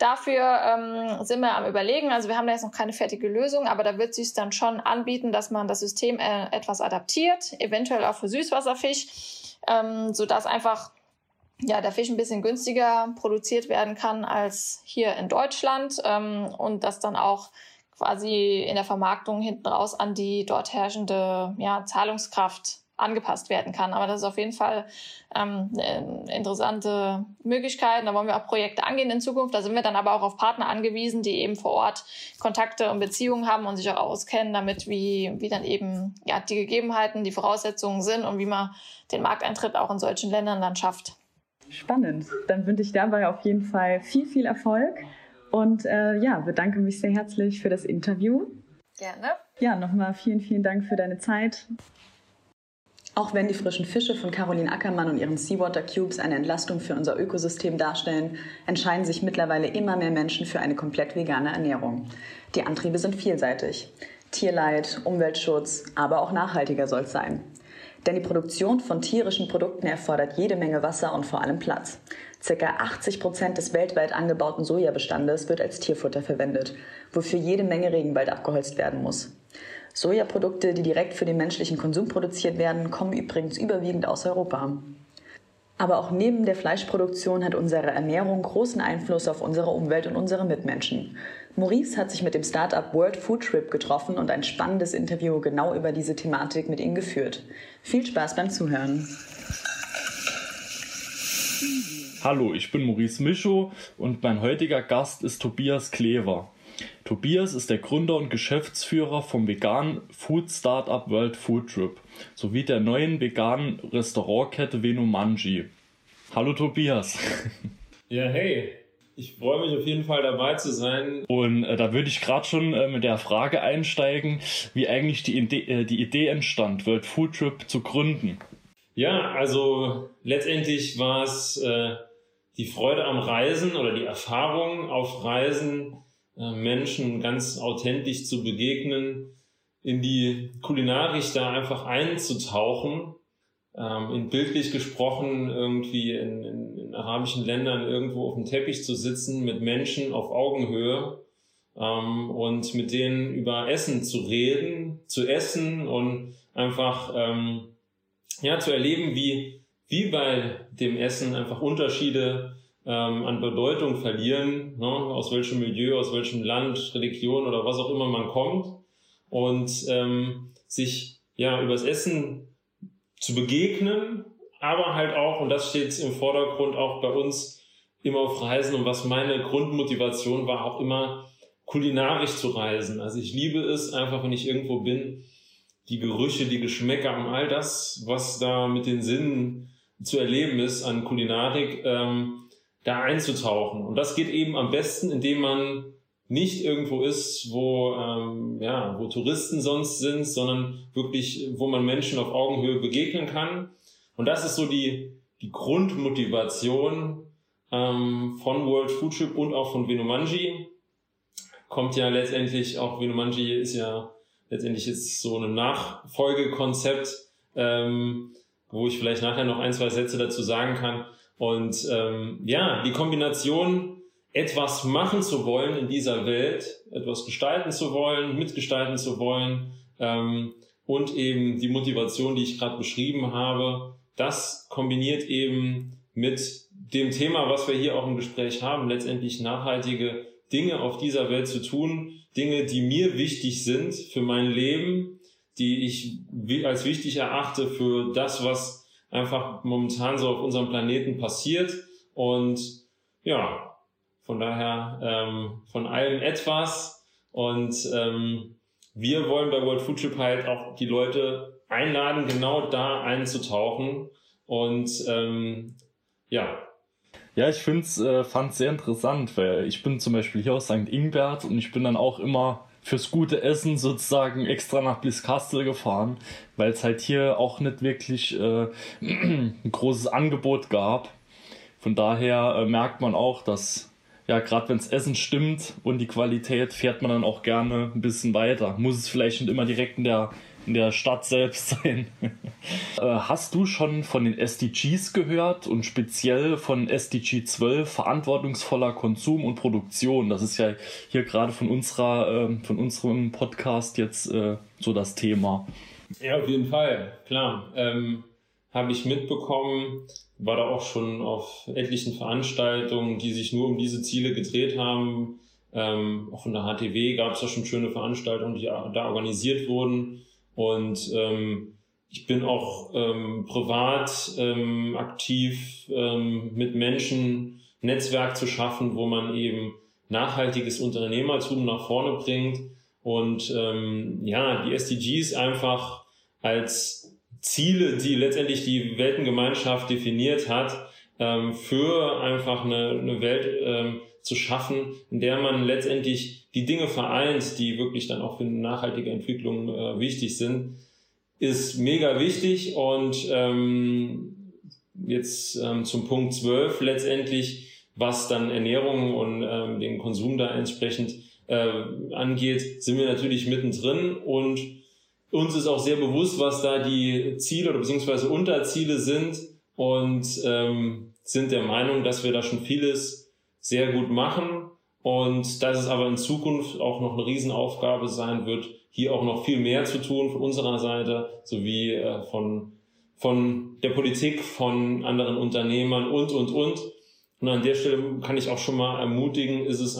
dafür sind wir am Überlegen. Also wir haben da jetzt noch keine fertige Lösung, aber da wird sich dann schon anbieten, dass man das System etwas adaptiert, eventuell auch für Süßwasserfisch, sodass einfach der Fisch ein bisschen günstiger produziert werden kann als hier in Deutschland, und das dann auch quasi in der Vermarktung hinten raus an die dort herrschende Zahlungskraft angepasst werden kann. Aber das ist auf jeden Fall eine interessante Möglichkeit. Da wollen wir auch Projekte angehen in Zukunft. Da sind wir dann aber auch auf Partner angewiesen, die eben vor Ort Kontakte und Beziehungen haben und sich auch auskennen, damit wie dann eben die Gegebenheiten, die Voraussetzungen sind und wie man den Markteintritt auch in solchen Ländern dann schafft. Spannend. Dann wünsche ich dabei auf jeden Fall viel, viel Erfolg. und bedanke mich sehr herzlich für das Interview. Gerne. Ja, nochmal vielen, vielen Dank für deine Zeit. Auch wenn die frischen Fische von Caroline Ackermann und ihren Seawater Cubes eine Entlastung für unser Ökosystem darstellen, entscheiden sich mittlerweile immer mehr Menschen für eine komplett vegane Ernährung. Die Antriebe sind vielseitig. Tierleid, Umweltschutz, aber auch nachhaltiger soll es sein. Denn die Produktion von tierischen Produkten erfordert jede Menge Wasser und vor allem Platz. Circa 80% des weltweit angebauten Sojabestandes wird als Tierfutter verwendet, wofür jede Menge Regenwald abgeholzt werden muss. Sojaprodukte, die direkt für den menschlichen Konsum produziert werden, kommen übrigens überwiegend aus Europa. Aber auch neben der Fleischproduktion hat unsere Ernährung großen Einfluss auf unsere Umwelt und unsere Mitmenschen. Maurice hat sich mit dem Startup World Food Trip getroffen und ein spannendes Interview genau über diese Thematik mit ihnen geführt. Viel Spaß beim Zuhören. Hallo, ich bin Maurice Mischow und mein heutiger Gast ist Tobias Klever. Tobias ist der Gründer und Geschäftsführer vom veganen Food-Startup World Food Trip sowie der neuen veganen Restaurantkette Venomanji. Hallo Tobias. Ja, hey, ich freue mich auf jeden Fall dabei zu sein. Und da würde ich gerade schon mit der Frage einsteigen, wie eigentlich die Idee entstand, World Food Trip zu gründen. Ja, also letztendlich war es die Freude am Reisen oder die Erfahrung auf Reisen, Menschen ganz authentisch zu begegnen, in die Kulinarik da einfach einzutauchen, in bildlich gesprochen irgendwie in arabischen Ländern irgendwo auf dem Teppich zu sitzen mit Menschen auf Augenhöhe und mit denen über Essen zu reden, zu essen und einfach zu erleben, wie bei dem Essen einfach Unterschiede an Bedeutung verlieren, ne? Aus welchem Milieu, aus welchem Land, Religion oder was auch immer man kommt und sich übers Essen zu begegnen, aber halt auch, und das steht im Vordergrund auch bei uns immer auf Reisen und was meine Grundmotivation war, auch immer kulinarisch zu reisen. Also ich liebe es einfach, wenn ich irgendwo bin, die Gerüche, die Geschmäcker und all das, was da mit den Sinnen zu erleben ist an Kulinarik, da einzutauchen. Und das geht eben am besten, indem man nicht irgendwo ist, wo Touristen sonst sind, sondern wirklich, wo man Menschen auf Augenhöhe begegnen kann. Und das ist so die Grundmotivation von World Food Trip und auch von Venomanji. Kommt ja letztendlich auch, Venomanji ist ja letztendlich jetzt so ein Nachfolgekonzept, wo ich vielleicht nachher noch 1, 2 Sätze dazu sagen kann. Und die Kombination, etwas machen zu wollen in dieser Welt, etwas gestalten zu wollen, mitgestalten zu wollen und eben die Motivation, die ich gerade beschrieben habe, das kombiniert eben mit dem Thema, was wir hier auch im Gespräch haben, letztendlich nachhaltige Dinge auf dieser Welt zu tun, Dinge, die mir wichtig sind für mein Leben, die ich als wichtig erachte für das, was einfach momentan so auf unserem Planeten passiert. Und ja, von daher von allem etwas. Und wir wollen bei World Food Trip halt auch die Leute einladen, genau da einzutauchen. Und Ja, ich fand's sehr interessant, weil ich bin zum Beispiel hier aus St. Ingbert und ich bin dann auch immer fürs gute Essen sozusagen extra nach Blieskastel gefahren, weil es halt hier auch nicht wirklich ein großes Angebot gab. Von daher merkt man auch, dass ja gerade wenn das Essen stimmt und die Qualität, fährt man dann auch gerne ein bisschen weiter. Muss es vielleicht nicht immer direkt in der Stadt selbst sein. Hast du schon von den SDGs gehört und speziell von SDG 12, verantwortungsvoller Konsum und Produktion? Das ist ja hier gerade von unserem Podcast jetzt so das Thema. Ja, auf jeden Fall, klar. Habe ich mitbekommen, war da auch schon auf etlichen Veranstaltungen, die sich nur um diese Ziele gedreht haben. Auch von der HTW gab es da schon schöne Veranstaltungen, die da organisiert wurden. Und ich bin auch privat aktiv, mit Menschen Netzwerk zu schaffen, wo man eben nachhaltiges Unternehmertum nach vorne bringt und die SDGs einfach als Ziele, die letztendlich die Weltengemeinschaft definiert hat, für einfach eine Welt zu schaffen, in der man letztendlich die Dinge vereint, die wirklich dann auch für eine nachhaltige Entwicklung wichtig sind, ist mega wichtig. Und jetzt zum Punkt 12 letztendlich, was dann Ernährung und den Konsum da entsprechend angeht, sind wir natürlich mittendrin, und uns ist auch sehr bewusst, was da die Ziele oder beziehungsweise Unterziele sind, und sind der Meinung, dass wir da schon vieles sehr gut machen und dass es aber in Zukunft auch noch eine Riesenaufgabe sein wird, hier auch noch viel mehr zu tun von unserer Seite, sowie von der Politik, von anderen Unternehmern und. Und an der Stelle kann ich auch schon mal ermutigen, ist es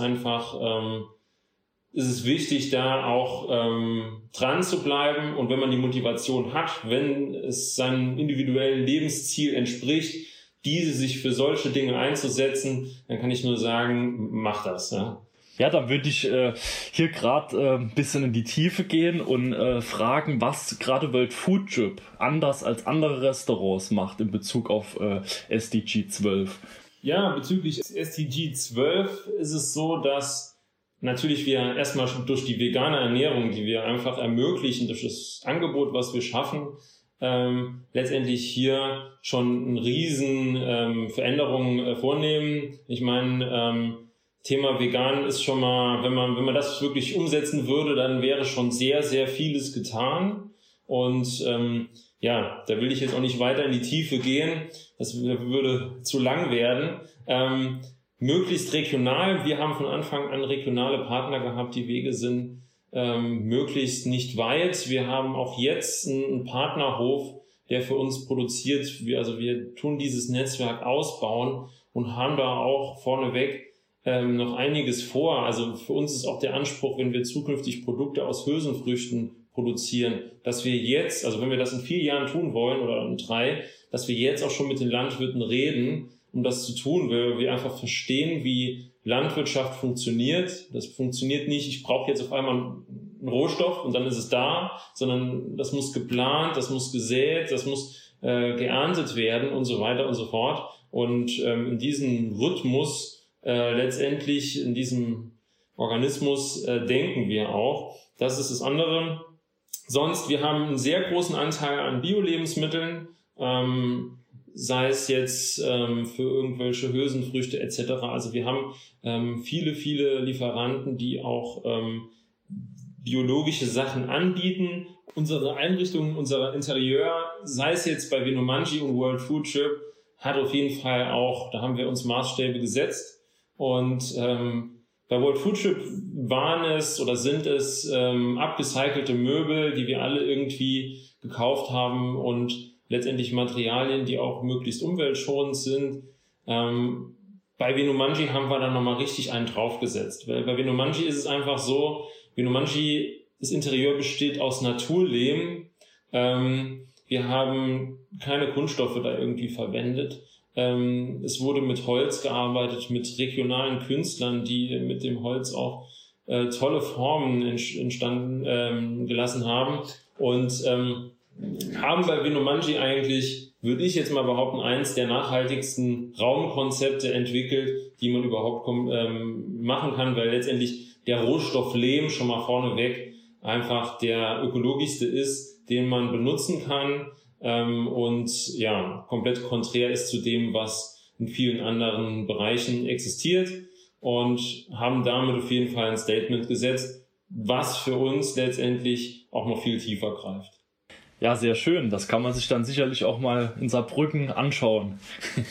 wichtig, da auch dran zu bleiben. Und wenn man die Motivation hat, wenn es seinem individuellen Lebensziel entspricht, diese sich für solche Dinge einzusetzen, dann kann ich nur sagen, mach das. Ja, ja, dann würde ich hier gerade ein bisschen in die Tiefe gehen und fragen, was gerade World Food Trip anders als andere Restaurants macht in Bezug auf SDG 12. Ja, bezüglich SDG 12 ist es so, dass natürlich wir erstmal durch die vegane Ernährung, die wir einfach ermöglichen, durch das Angebot, was wir schaffen, letztendlich hier schon eine riesen Veränderung vornehmen. Ich meine, Thema vegan ist schon mal, wenn man das wirklich umsetzen würde, dann wäre schon sehr, sehr vieles getan. Und ja, da will ich jetzt auch nicht weiter in die Tiefe gehen. Das würde zu lang werden. Möglichst regional. Wir haben von Anfang an regionale Partner gehabt. Die Wege sind möglichst nicht weit. Wir haben auch jetzt einen Partnerhof, der für uns produziert. Wir tun dieses Netzwerk ausbauen und haben da auch vorneweg noch einiges vor. Also für uns ist auch der Anspruch, wenn wir zukünftig Produkte aus Hülsenfrüchten produzieren, dass wir jetzt, also wenn wir das in 4 Jahren tun wollen oder in 3, dass wir jetzt auch schon mit den Landwirten reden, um das zu tun, weil wir einfach verstehen, wie Landwirtschaft funktioniert. Das funktioniert nicht, ich brauche jetzt auf einmal einen Rohstoff und dann ist es da, sondern das muss geplant, das muss gesät, das muss geerntet werden und so weiter und so fort. Und in diesem Rhythmus, letztendlich in diesem Organismus denken wir auch. Das ist das andere. Sonst, wir haben einen sehr großen Anteil an Bio-Lebensmitteln, sei es jetzt für irgendwelche Hülsenfrüchte etc. Also wir haben viele Lieferanten, die auch biologische Sachen anbieten. Unsere Einrichtungen, unser Interieur, sei es jetzt bei Venomanji und World Food Trip, hat auf jeden Fall auch, da haben wir uns Maßstäbe gesetzt. Und bei World Food Trip waren es oder sind es abgecycelte Möbel, die wir alle irgendwie gekauft haben, und letztendlich Materialien, die auch möglichst umweltschonend sind. Bei Venomanji haben wir dann nochmal richtig einen draufgesetzt. Weil bei Venomanji ist es einfach so, Venomanji, das Interieur besteht aus Naturlehm. Wir haben keine Kunststoffe da irgendwie verwendet. Es wurde mit Holz gearbeitet, mit regionalen Künstlern, die mit dem Holz auch tolle Formen entstanden gelassen haben, und haben bei Venomanji eigentlich, würde ich jetzt mal behaupten, eins der nachhaltigsten Raumkonzepte entwickelt, die man überhaupt machen kann, weil letztendlich der Rohstoff Lehm schon mal vorneweg einfach der ökologischste ist, den man benutzen kann. Und ja, komplett konträr ist zu dem, was in vielen anderen Bereichen existiert, und haben damit auf jeden Fall ein Statement gesetzt, was für uns letztendlich auch noch viel tiefer greift. Ja, sehr schön. Das kann man sich dann sicherlich auch mal in Saarbrücken anschauen.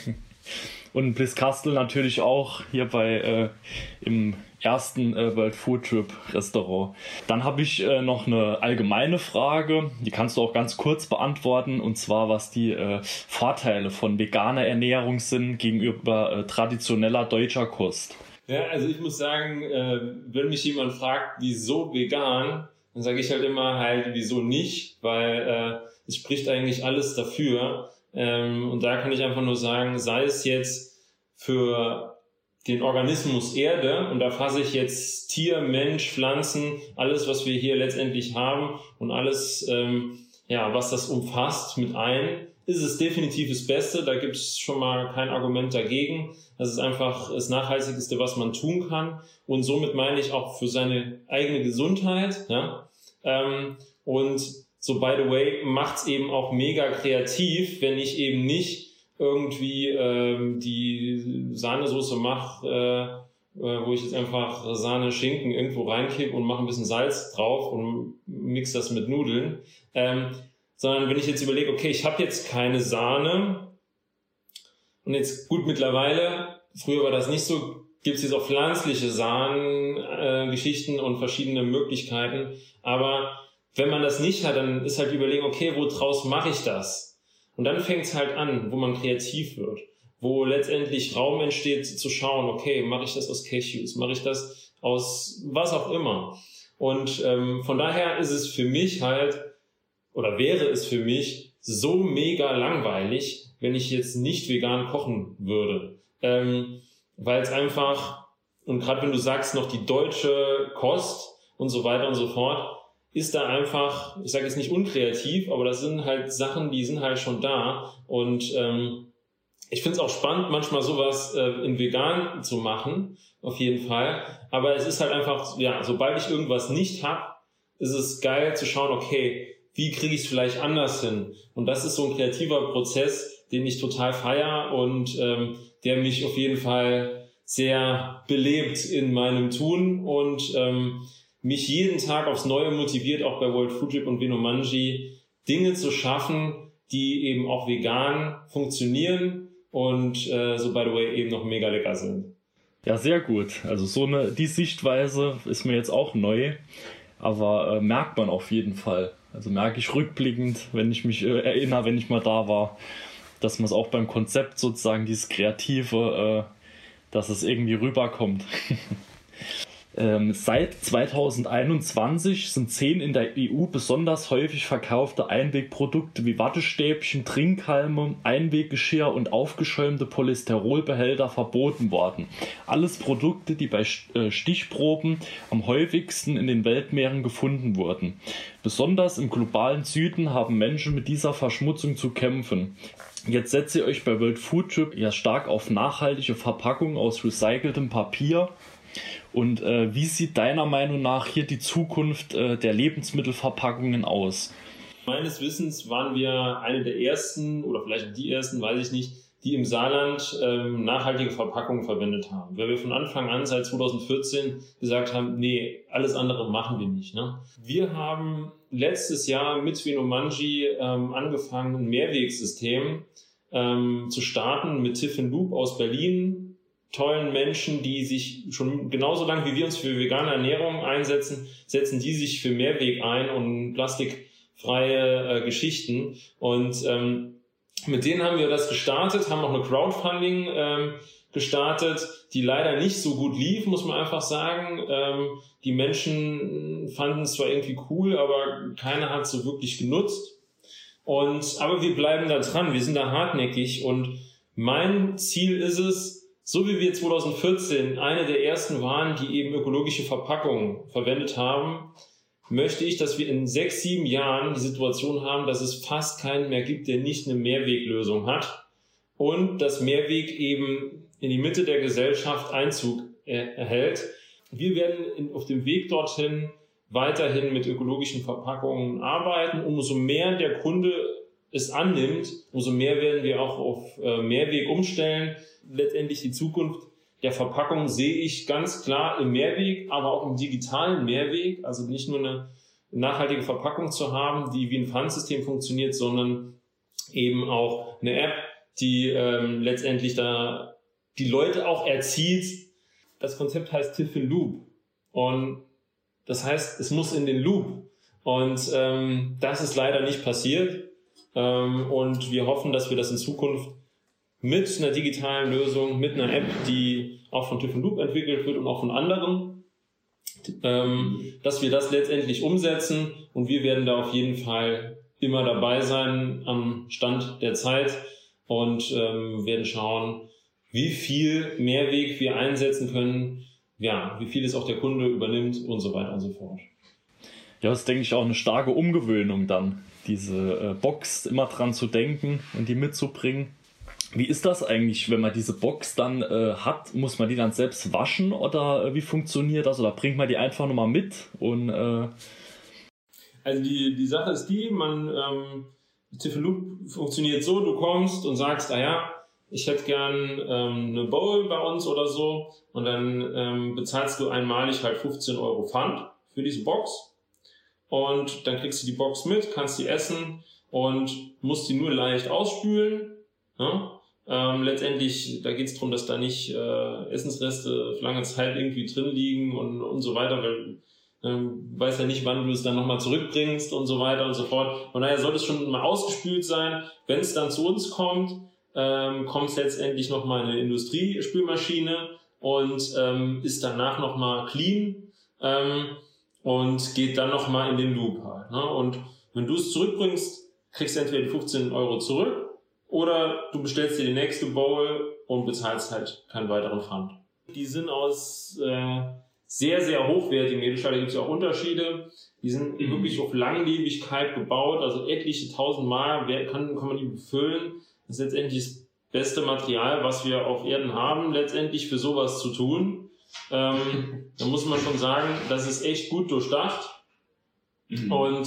Und Blieskastel natürlich auch hier bei im ersten World Food Trip Restaurant. Dann habe ich noch eine allgemeine Frage, die kannst du auch ganz kurz beantworten, und zwar was die Vorteile von veganer Ernährung sind gegenüber traditioneller deutscher Kost. Ja, also ich muss sagen, wenn mich jemand fragt, wieso vegan, dann sage ich halt immer wieso nicht, weil es spricht eigentlich alles dafür. Und da kann ich einfach nur sagen, sei es jetzt für den Organismus Erde, und da fasse ich jetzt Tier, Mensch, Pflanzen, alles, was wir hier letztendlich haben und alles, was das umfasst, mit ein. ist es definitiv das Beste. Da gibt es schon mal kein Argument dagegen. Das ist einfach das Nachhaltigste, was man tun kann. Und somit meine ich auch für seine eigene Gesundheit. Ja? Und so, by the way, macht's eben auch mega kreativ, wenn ich eben nicht irgendwie die Sahnesoße mache, wo ich jetzt einfach Sahne, Schinken irgendwo reinkippe und mache ein bisschen Salz drauf und mix das mit Nudeln. Sondern wenn ich jetzt überlege, okay, ich habe jetzt keine Sahne und jetzt gut mittlerweile, früher war das nicht so, gibt es jetzt auch pflanzliche Sahnengeschichten und verschiedene Möglichkeiten. Aber wenn man das nicht hat, dann ist halt die Überlegung, okay, wo draus mache ich das? Und dann fängt es halt an, wo man kreativ wird, wo letztendlich Raum entsteht zu schauen, okay, mache ich das aus Cashews, mache ich das aus was auch immer. Und von daher ist es für mich halt, oder wäre es für mich so mega langweilig, wenn ich jetzt nicht vegan kochen würde. Weil es einfach, und gerade wenn du sagst noch die deutsche Kost und so weiter und so fort, ist da einfach, ich sage jetzt nicht unkreativ, aber das sind halt Sachen, die sind halt schon da. Und ich finde es auch spannend, manchmal sowas in vegan zu machen, auf jeden Fall. Aber es ist halt einfach, ja, sobald ich irgendwas nicht habe, ist es geil zu schauen, okay, wie kriege ich es vielleicht anders hin? Und das ist so ein kreativer Prozess, den ich total feiere und der mich auf jeden Fall sehr belebt in meinem Tun und mich jeden Tag aufs Neue motiviert, auch bei World Food Trip und Vinomanji, Dinge zu schaffen, die eben auch vegan funktionieren und so by the way eben noch mega lecker sind. Ja, sehr gut. Also die Sichtweise ist mir jetzt auch neu, aber merkt man auf jeden Fall. Also merke ich rückblickend, wenn ich mich erinnere, wenn ich mal da war, dass man es auch beim Konzept sozusagen, dieses Kreative, dass es irgendwie rüberkommt. Seit 2021 sind 10 in der EU besonders häufig verkaufte Einwegprodukte wie Wattestäbchen, Trinkhalme, Einweggeschirr und aufgeschäumte Polysterolbehälter verboten worden. Alles Produkte, die bei Stichproben am häufigsten in den Weltmeeren gefunden wurden. Besonders im globalen Süden haben Menschen mit dieser Verschmutzung zu kämpfen. Jetzt setzt ihr euch bei World Food Trip ja stark auf nachhaltige Verpackungen aus recyceltem Papier. Und wie sieht deiner Meinung nach hier die Zukunft der Lebensmittelverpackungen aus? Meines Wissens waren wir eine der ersten, oder vielleicht die ersten, weiß ich nicht, die im Saarland nachhaltige Verpackungen verwendet haben. Weil wir von Anfang an, seit 2014, gesagt haben, nee, alles andere machen wir nicht. Ne? Wir haben letztes Jahr mit Vinomanji angefangen, ein Mehrwegsystem zu starten mit Tiff & Loop aus Berlin. Tollen Menschen, die sich schon genauso lange wie wir uns für vegane Ernährung einsetzen, setzen die sich für Mehrweg ein und plastikfreie Geschichten. Und mit denen haben wir das gestartet, haben auch eine Crowdfunding gestartet, die leider nicht so gut lief, muss man einfach sagen. Die Menschen fanden es zwar irgendwie cool, aber keiner hat es so wirklich genutzt. Aber wir bleiben da dran, wir sind da hartnäckig und mein Ziel ist es, so wie wir 2014 eine der ersten waren, die eben ökologische Verpackungen verwendet haben, möchte ich, dass wir in 6, 7 Jahren die Situation haben, dass es fast keinen mehr gibt, der nicht eine Mehrweglösung hat und dass Mehrweg eben in die Mitte der Gesellschaft Einzug erhält. Wir werden auf dem Weg dorthin weiterhin mit ökologischen Verpackungen arbeiten. Umso mehr der Kunde es annimmt, umso mehr werden wir auch auf Mehrweg umstellen. Letztendlich die Zukunft der Verpackung sehe ich ganz klar im Mehrweg, aber auch im digitalen Mehrweg. Also nicht nur eine nachhaltige Verpackung zu haben, die wie ein Pfandsystem funktioniert, sondern eben auch eine App, die letztendlich da die Leute auch erzieht. Das Konzept heißt Tiff & Loop und das heißt, es muss in den Loop und das ist leider nicht passiert und wir hoffen, dass wir das in Zukunft mit einer digitalen Lösung, mit einer App, die auch von Tiff & Loop entwickelt wird und auch von anderen, dass wir das letztendlich umsetzen und wir werden da auf jeden Fall immer dabei sein am Stand der Zeit und werden schauen, wie viel Mehrweg wir einsetzen können, ja, wie viel es auch der Kunde übernimmt und so weiter und so fort. Ja, das ist, denke ich, auch eine starke Umgewöhnung dann, diese Box immer dran zu denken und die mitzubringen. Wie ist das eigentlich, wenn man diese Box dann hat? Muss man die dann selbst waschen oder wie funktioniert das? Oder bringt man die einfach nur mal mit? Und, Also die Sache ist Tiffin Loop funktioniert so, du kommst und sagst, ich hätte gern eine Bowl bei uns oder so, und dann bezahlst du einmalig halt 15 € Pfand für diese Box, und dann kriegst du die Box mit, kannst die essen und musst die nur leicht ausspülen. Ja? Letztendlich, da geht es darum, dass da nicht Essensreste für lange Zeit irgendwie drin liegen und so weiter, weil weiß ja nicht, wann du es dann nochmal zurückbringst und so weiter und so fort. Von daher sollte es schon mal ausgespült sein. Wenn es dann zu uns kommt, kommt es letztendlich nochmal in eine Industriespülmaschine und ist danach nochmal clean und geht dann nochmal in den Loop halt. Ne? Und wenn du es zurückbringst, kriegst du entweder die 15 € zurück, oder du bestellst dir die nächste Bowl und bezahlst halt keinen weiteren Pfand. Die sind aus sehr, sehr hochwertigen Edelstahl, da gibt es ja auch Unterschiede. Die sind wirklich auf Langlebigkeit gebaut, also etliche 1000 Mal kann man die befüllen. Das ist letztendlich das beste Material, was wir auf Erden haben, letztendlich für sowas zu tun. Da muss man schon sagen, das ist echt gut durchdacht. Und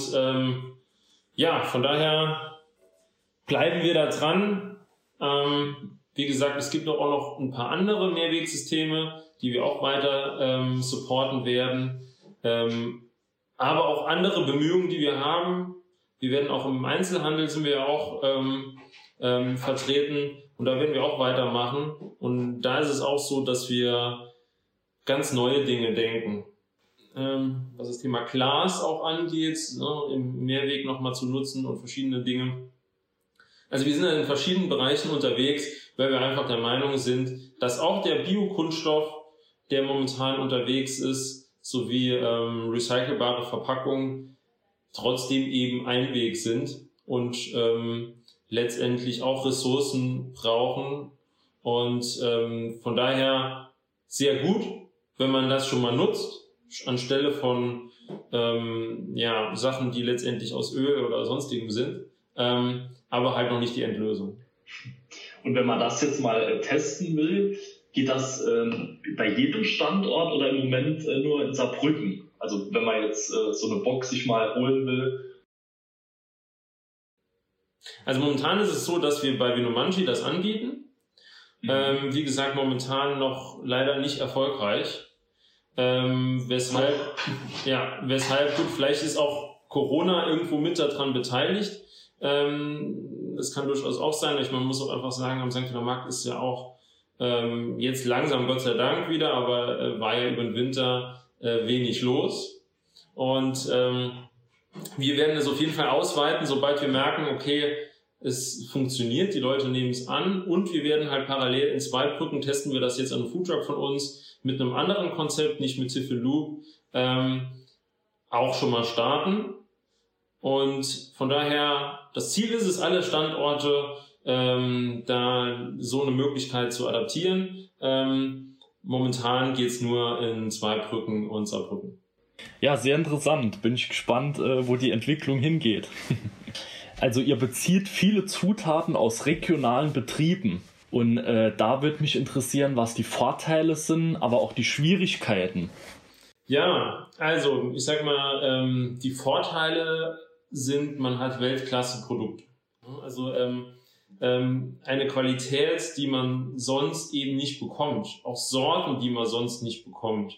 von daher bleiben wir da dran. Wie gesagt, es gibt auch noch ein paar andere Mehrwegsysteme, die wir auch weiter supporten werden. Aber auch andere Bemühungen, die wir haben. Wir werden auch im Einzelhandel sind wir ja auch vertreten, und da werden wir auch weitermachen. Und da ist es auch so, dass wir ganz neue Dinge denken. Was das Thema Glas auch angeht, im Mehrweg nochmal zu nutzen und verschiedene Dinge. Also wir sind in verschiedenen Bereichen unterwegs, weil wir einfach der Meinung sind, dass auch der Biokunststoff, der momentan unterwegs ist, sowie recycelbare Verpackungen trotzdem eben Einweg sind und letztendlich auch Ressourcen brauchen. Und von daher sehr gut, wenn man das schon mal nutzt, anstelle von Sachen, die letztendlich aus Öl oder sonstigem sind. Aber halt noch nicht die Endlösung. Und wenn man das jetzt mal testen will, geht das bei jedem Standort oder im Moment nur in Saarbrücken? Also wenn man jetzt so eine Box sich mal holen will. Also momentan ist es so, dass wir bei Vinomanji das anbieten. Wie gesagt, momentan noch leider nicht erfolgreich. Weshalb, gut, vielleicht ist auch Corona irgendwo mit daran beteiligt. Das kann durchaus auch sein. Man muss auch einfach sagen, am St. Peter Markt ist ja auch jetzt langsam, Gott sei Dank wieder, aber war ja über den Winter wenig los. Und wir werden es auf jeden Fall ausweiten, sobald wir merken, okay, es funktioniert, die Leute nehmen es an, und wir werden halt parallel in Zweibrücken testen wir das jetzt an einem Foodtruck von uns mit einem anderen Konzept, nicht mit Tiffin Loop, auch schon mal starten. Und von daher, das Ziel ist es, alle Standorte da so eine Möglichkeit zu adaptieren. Momentan geht's nur in Zweibrücken und Saarbrücken. Ja, sehr interessant. Bin ich gespannt, wo die Entwicklung hingeht. Also ihr bezieht viele Zutaten aus regionalen Betrieben. Und da würde mich interessieren, was die Vorteile sind, aber auch die Schwierigkeiten. Ja, also ich sag mal, die Vorteile sind, man hat Weltklasse-Produkte. Also eine Qualität, die man sonst eben nicht bekommt. Auch Sorten, die man sonst nicht bekommt.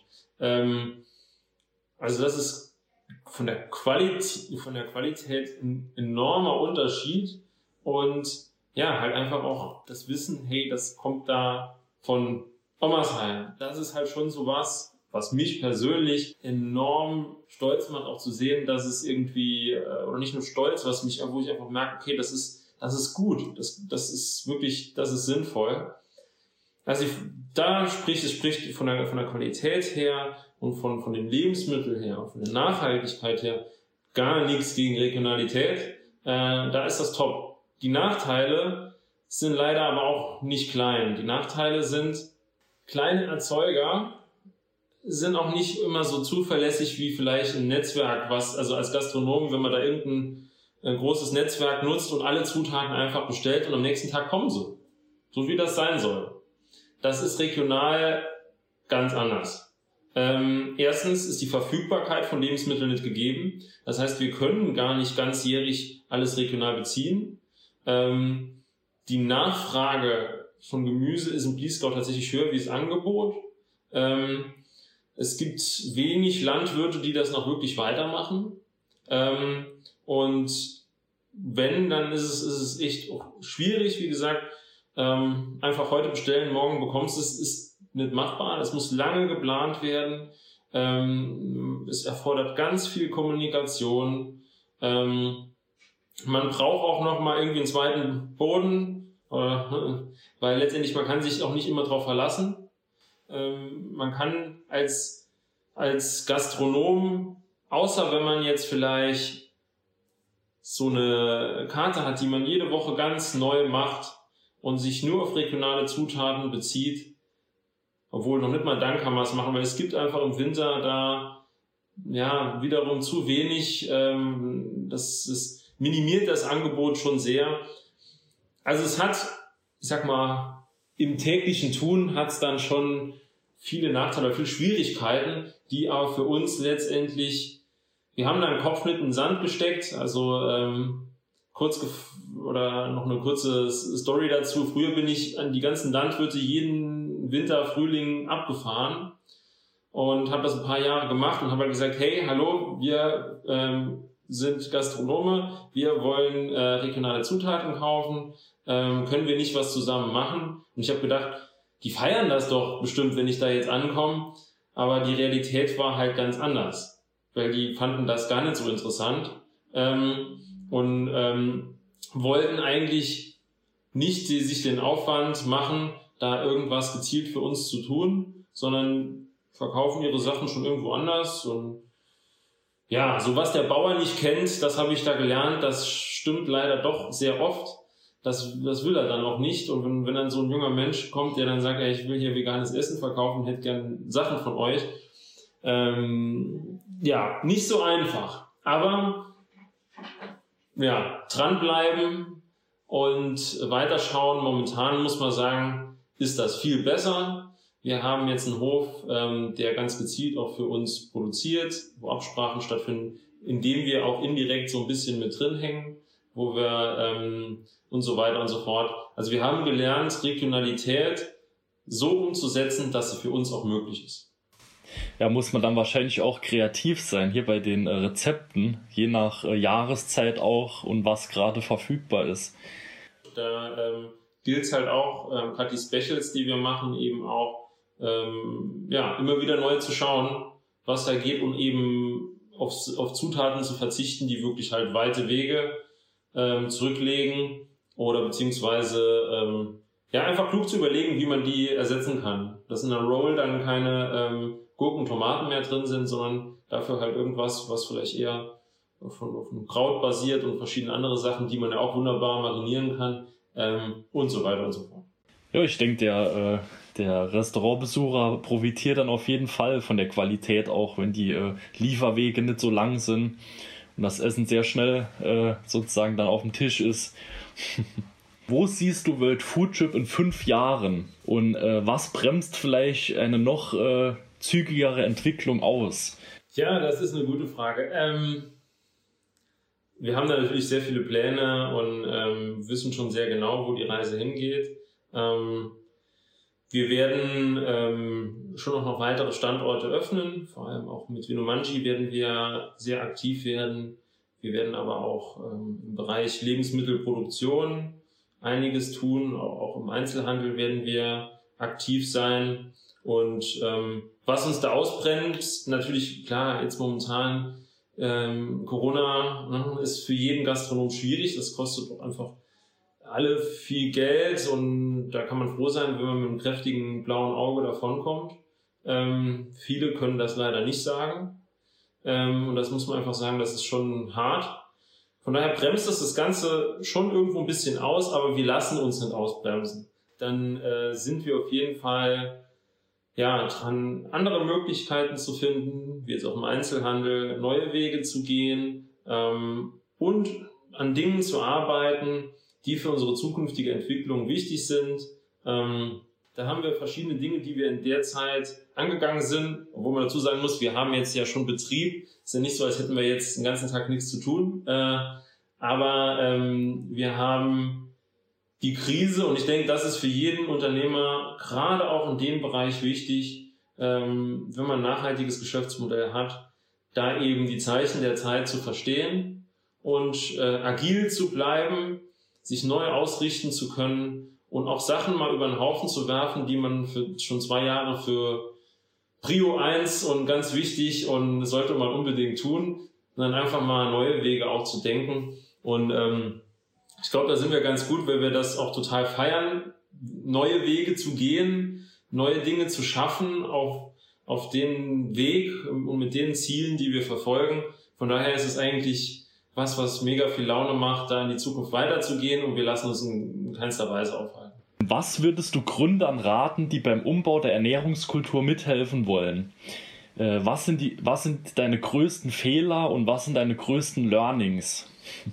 Also das ist von der Qualität ein enormer Unterschied. Und ja, halt einfach auch das Wissen, hey, das kommt da von Ommersheim. Das ist halt schon so was mich persönlich enorm stolz macht, auch zu sehen, dass es irgendwie, oder nicht nur stolz, wo ich einfach merke, okay, das ist gut, das ist wirklich, das ist sinnvoll. Also es spricht von der Qualität her und von den Lebensmitteln her, von der Nachhaltigkeit her, gar nichts gegen Regionalität. Da ist das top. Die Nachteile sind leider aber auch nicht klein. Die Nachteile sind, kleine Erzeuger sind auch nicht immer so zuverlässig wie vielleicht ein Netzwerk, also als Gastronom, wenn man da irgendein großes Netzwerk nutzt und alle Zutaten einfach bestellt und am nächsten Tag kommen sie. So wie das sein soll. Das ist regional ganz anders. Erstens ist die Verfügbarkeit von Lebensmitteln nicht gegeben. Das heißt, wir können gar nicht ganzjährig alles regional beziehen. Die Nachfrage von Gemüse ist im Bliesgau tatsächlich höher wie das Angebot. Es gibt wenig Landwirte, die das noch wirklich weitermachen. Und wenn, dann ist es echt schwierig, wie gesagt, einfach heute bestellen, morgen bekommst du es, ist nicht machbar. Es muss lange geplant werden. Es erfordert ganz viel Kommunikation. Man braucht auch noch mal irgendwie einen zweiten Boden, weil letztendlich man kann sich auch nicht immer darauf verlassen. Man kann als Gastronom, außer wenn man jetzt vielleicht so eine Karte hat, die man jede Woche ganz neu macht und sich nur auf regionale Zutaten bezieht, obwohl noch nicht mal dann kann man es machen, weil es gibt einfach im Winter da ja wiederum zu wenig. Das minimiert das Angebot schon sehr. Also es hat, ich sag mal, im täglichen Tun hat es dann schon viele Nachteile, viele Schwierigkeiten, die aber für uns letztendlich, wir haben da einen Kopf mit in den Sand gesteckt, also oder noch eine kurze Story dazu. Früher bin ich an die ganzen Landwirte jeden Winter, Frühling abgefahren und habe das ein paar Jahre gemacht und habe halt gesagt, hey, hallo, wir sind Gastronome, wir wollen regionale Zutaten kaufen, können wir nicht was zusammen machen? Und ich habe gedacht, die feiern das doch bestimmt, wenn ich da jetzt ankomme, aber die Realität war halt ganz anders, weil die fanden das gar nicht so interessant und wollten eigentlich nicht sich den Aufwand machen, da irgendwas gezielt für uns zu tun, sondern verkaufen ihre Sachen schon irgendwo anders. Und ja, so was der Bauer nicht kennt, das habe ich da gelernt, das stimmt leider doch sehr oft. Das will er dann auch nicht. Und wenn dann so ein junger Mensch kommt, der dann sagt, ja, ich will hier veganes Essen verkaufen, hätte gern Sachen von euch. Ja, nicht so einfach. Aber ja, dranbleiben und weiterschauen. Momentan muss man sagen, ist das viel besser. Wir haben jetzt einen Hof, der ganz gezielt auch für uns produziert, wo Absprachen stattfinden, indem wir auch indirekt so ein bisschen mit drin hängen, wo wir und so weiter und so fort. Also wir haben gelernt, Regionalität so umzusetzen, dass sie für uns auch möglich ist. Ja, muss man dann wahrscheinlich auch kreativ sein, hier bei den Rezepten, je nach Jahreszeit auch und was gerade verfügbar ist. Da gilt es halt auch, gerade die Specials, die wir machen, eben auch ja, immer wieder neu zu schauen, was da geht und eben auf Zutaten zu verzichten, die wirklich halt weite Wege zurücklegen oder beziehungsweise ja, einfach klug zu überlegen, wie man die ersetzen kann. Dass in der Roll dann keine Gurken, Tomaten mehr drin sind, sondern dafür halt irgendwas, was vielleicht eher auf einem Kraut basiert und verschiedene andere Sachen, die man ja auch wunderbar marinieren kann und so weiter und so fort. Ja, ich denke, der Restaurantbesucher profitiert dann auf jeden Fall von der Qualität, auch wenn die Lieferwege nicht so lang sind und das Essen sehr schnell sozusagen dann auf dem Tisch ist. Wo siehst du World Food Trip in 5 Jahren und was bremst vielleicht eine noch zügigere Entwicklung aus? Ja, das ist eine gute Frage. Wir haben da natürlich sehr viele Pläne und wissen schon sehr genau, wo die Reise hingeht. Wir werden schon noch weitere Standorte öffnen, vor allem auch mit Vinomanji werden wir sehr aktiv werden. Wir werden aber auch im Bereich Lebensmittelproduktion einiges tun, auch im Einzelhandel werden wir aktiv sein. Und was uns da ausbrennt, natürlich klar, jetzt momentan Corona ist für jeden Gastronom schwierig, das kostet auch einfach alle viel Geld und da kann man froh sein, wenn man mit einem kräftigen blauen Auge davonkommt. Viele können das leider nicht sagen und das muss man einfach sagen, das ist schon hart. Von daher bremst das Ganze schon irgendwo ein bisschen aus, aber wir lassen uns nicht ausbremsen. Dann sind wir auf jeden Fall dran, andere Möglichkeiten zu finden, wie jetzt auch im Einzelhandel, neue Wege zu gehen und an Dingen zu arbeiten, die für unsere zukünftige Entwicklung wichtig sind. Da haben wir verschiedene Dinge, die wir in der Zeit angegangen sind, obwohl man dazu sagen muss, wir haben jetzt ja schon Betrieb. Ist ja nicht so, als hätten wir jetzt den ganzen Tag nichts zu tun. Aber wir haben die Krise, und ich denke, das ist für jeden Unternehmer gerade auch in dem Bereich wichtig, wenn man ein nachhaltiges Geschäftsmodell hat, da eben die Zeichen der Zeit zu verstehen und agil zu bleiben, sich neu ausrichten zu können und auch Sachen mal über den Haufen zu werfen, die man schon 2 Jahre für Prio 1 und ganz wichtig und sollte man unbedingt tun, und dann einfach mal neue Wege auch zu denken. Und ich glaube, da sind wir ganz gut, weil wir das auch total feiern, neue Wege zu gehen, neue Dinge zu schaffen auf den Weg und mit den Zielen, die wir verfolgen. Von daher ist es eigentlich was mega viel Laune macht, da in die Zukunft weiterzugehen, und wir lassen uns in keinster Weise aufhalten. Was würdest du Gründern raten, die beim Umbau der Ernährungskultur mithelfen wollen? Was sind deine größten Fehler und was sind deine größten Learnings?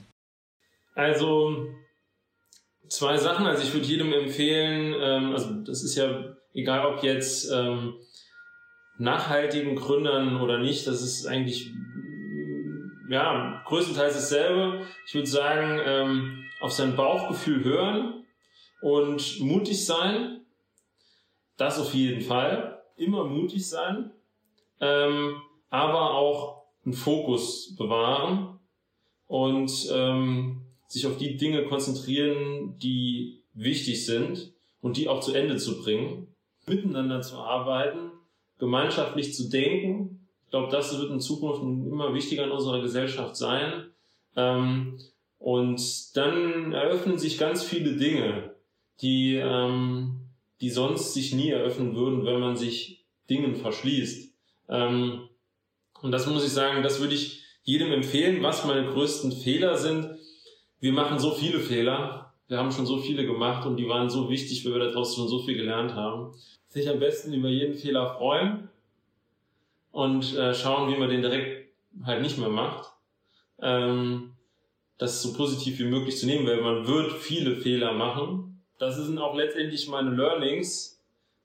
Also 2 Sachen. Also ich würde jedem empfehlen, also das ist ja egal, ob jetzt nachhaltigen Gründern oder nicht, das ist eigentlich größtenteils dasselbe. Ich würde sagen, auf sein Bauchgefühl hören und mutig sein. Das auf jeden Fall. Immer mutig sein. Aber auch einen Fokus bewahren und sich auf die Dinge konzentrieren, die wichtig sind und die auch zu Ende zu bringen. Miteinander zu arbeiten, gemeinschaftlich zu denken. Ich glaube, das wird in Zukunft immer wichtiger in unserer Gesellschaft sein. Und dann eröffnen sich ganz viele Dinge, die sonst sich nie eröffnen würden, wenn man sich Dingen verschließt. Und das muss ich sagen, das würde ich jedem empfehlen. Was meine größten Fehler sind: Wir machen so viele Fehler, wir haben schon so viele gemacht und die waren so wichtig, weil wir daraus schon so viel gelernt haben. Sich am besten über jeden Fehler freuen und schauen, wie man den direkt halt nicht mehr macht. Das so positiv wie möglich zu nehmen, weil man wird viele Fehler machen. Das sind auch letztendlich meine Learnings.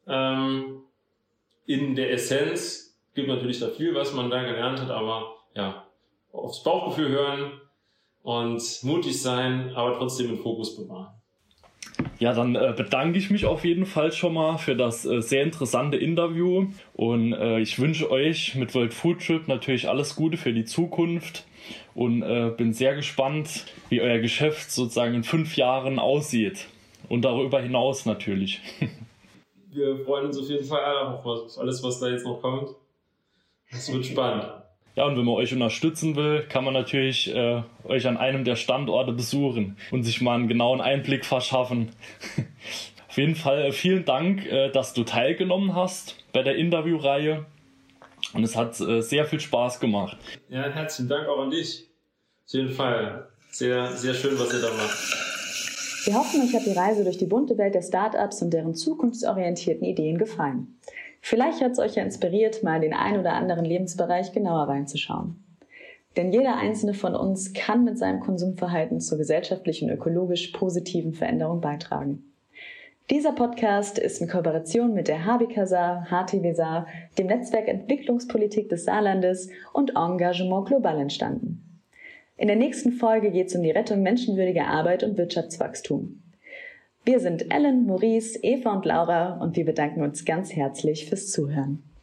In der Essenz gibt natürlich da viel, was man da gelernt hat, aber ja, aufs Bauchgefühl hören und mutig sein, aber trotzdem den Fokus bewahren. Ja, dann bedanke ich mich auf jeden Fall schon mal für das sehr interessante Interview, und ich wünsche euch mit World Food Trip natürlich alles Gute für die Zukunft und bin sehr gespannt, wie euer Geschäft sozusagen in 5 Jahren aussieht und darüber hinaus natürlich. Wir freuen uns auf jeden Fall auf alles, was da jetzt noch kommt. Es wird spannend. Ja, und wenn man euch unterstützen will, kann man natürlich euch an einem der Standorte besuchen und sich mal einen genauen Einblick verschaffen. Auf jeden Fall vielen Dank, dass du teilgenommen hast bei der Interviewreihe. Und es hat sehr viel Spaß gemacht. Ja, herzlichen Dank auch an dich. Auf jeden Fall sehr, sehr schön, was ihr da macht. Wir hoffen, euch hat die Reise durch die bunte Welt der Startups und deren zukunftsorientierten Ideen gefallen. Vielleicht hat es euch ja inspiriert, mal in den ein oder anderen Lebensbereich genauer reinzuschauen. Denn jeder einzelne von uns kann mit seinem Konsumverhalten zur gesellschaftlich und ökologisch positiven Veränderung beitragen. Dieser Podcast ist in Kooperation mit der HBK Saar, HTW Saar, dem Netzwerk Entwicklungspolitik des Saarlandes und Engagement Global entstanden. In der nächsten Folge geht es um die Rettung menschenwürdiger Arbeit und Wirtschaftswachstum. Wir sind Ellen, Maurice, Eva und Laura und wir bedanken uns ganz herzlich fürs Zuhören.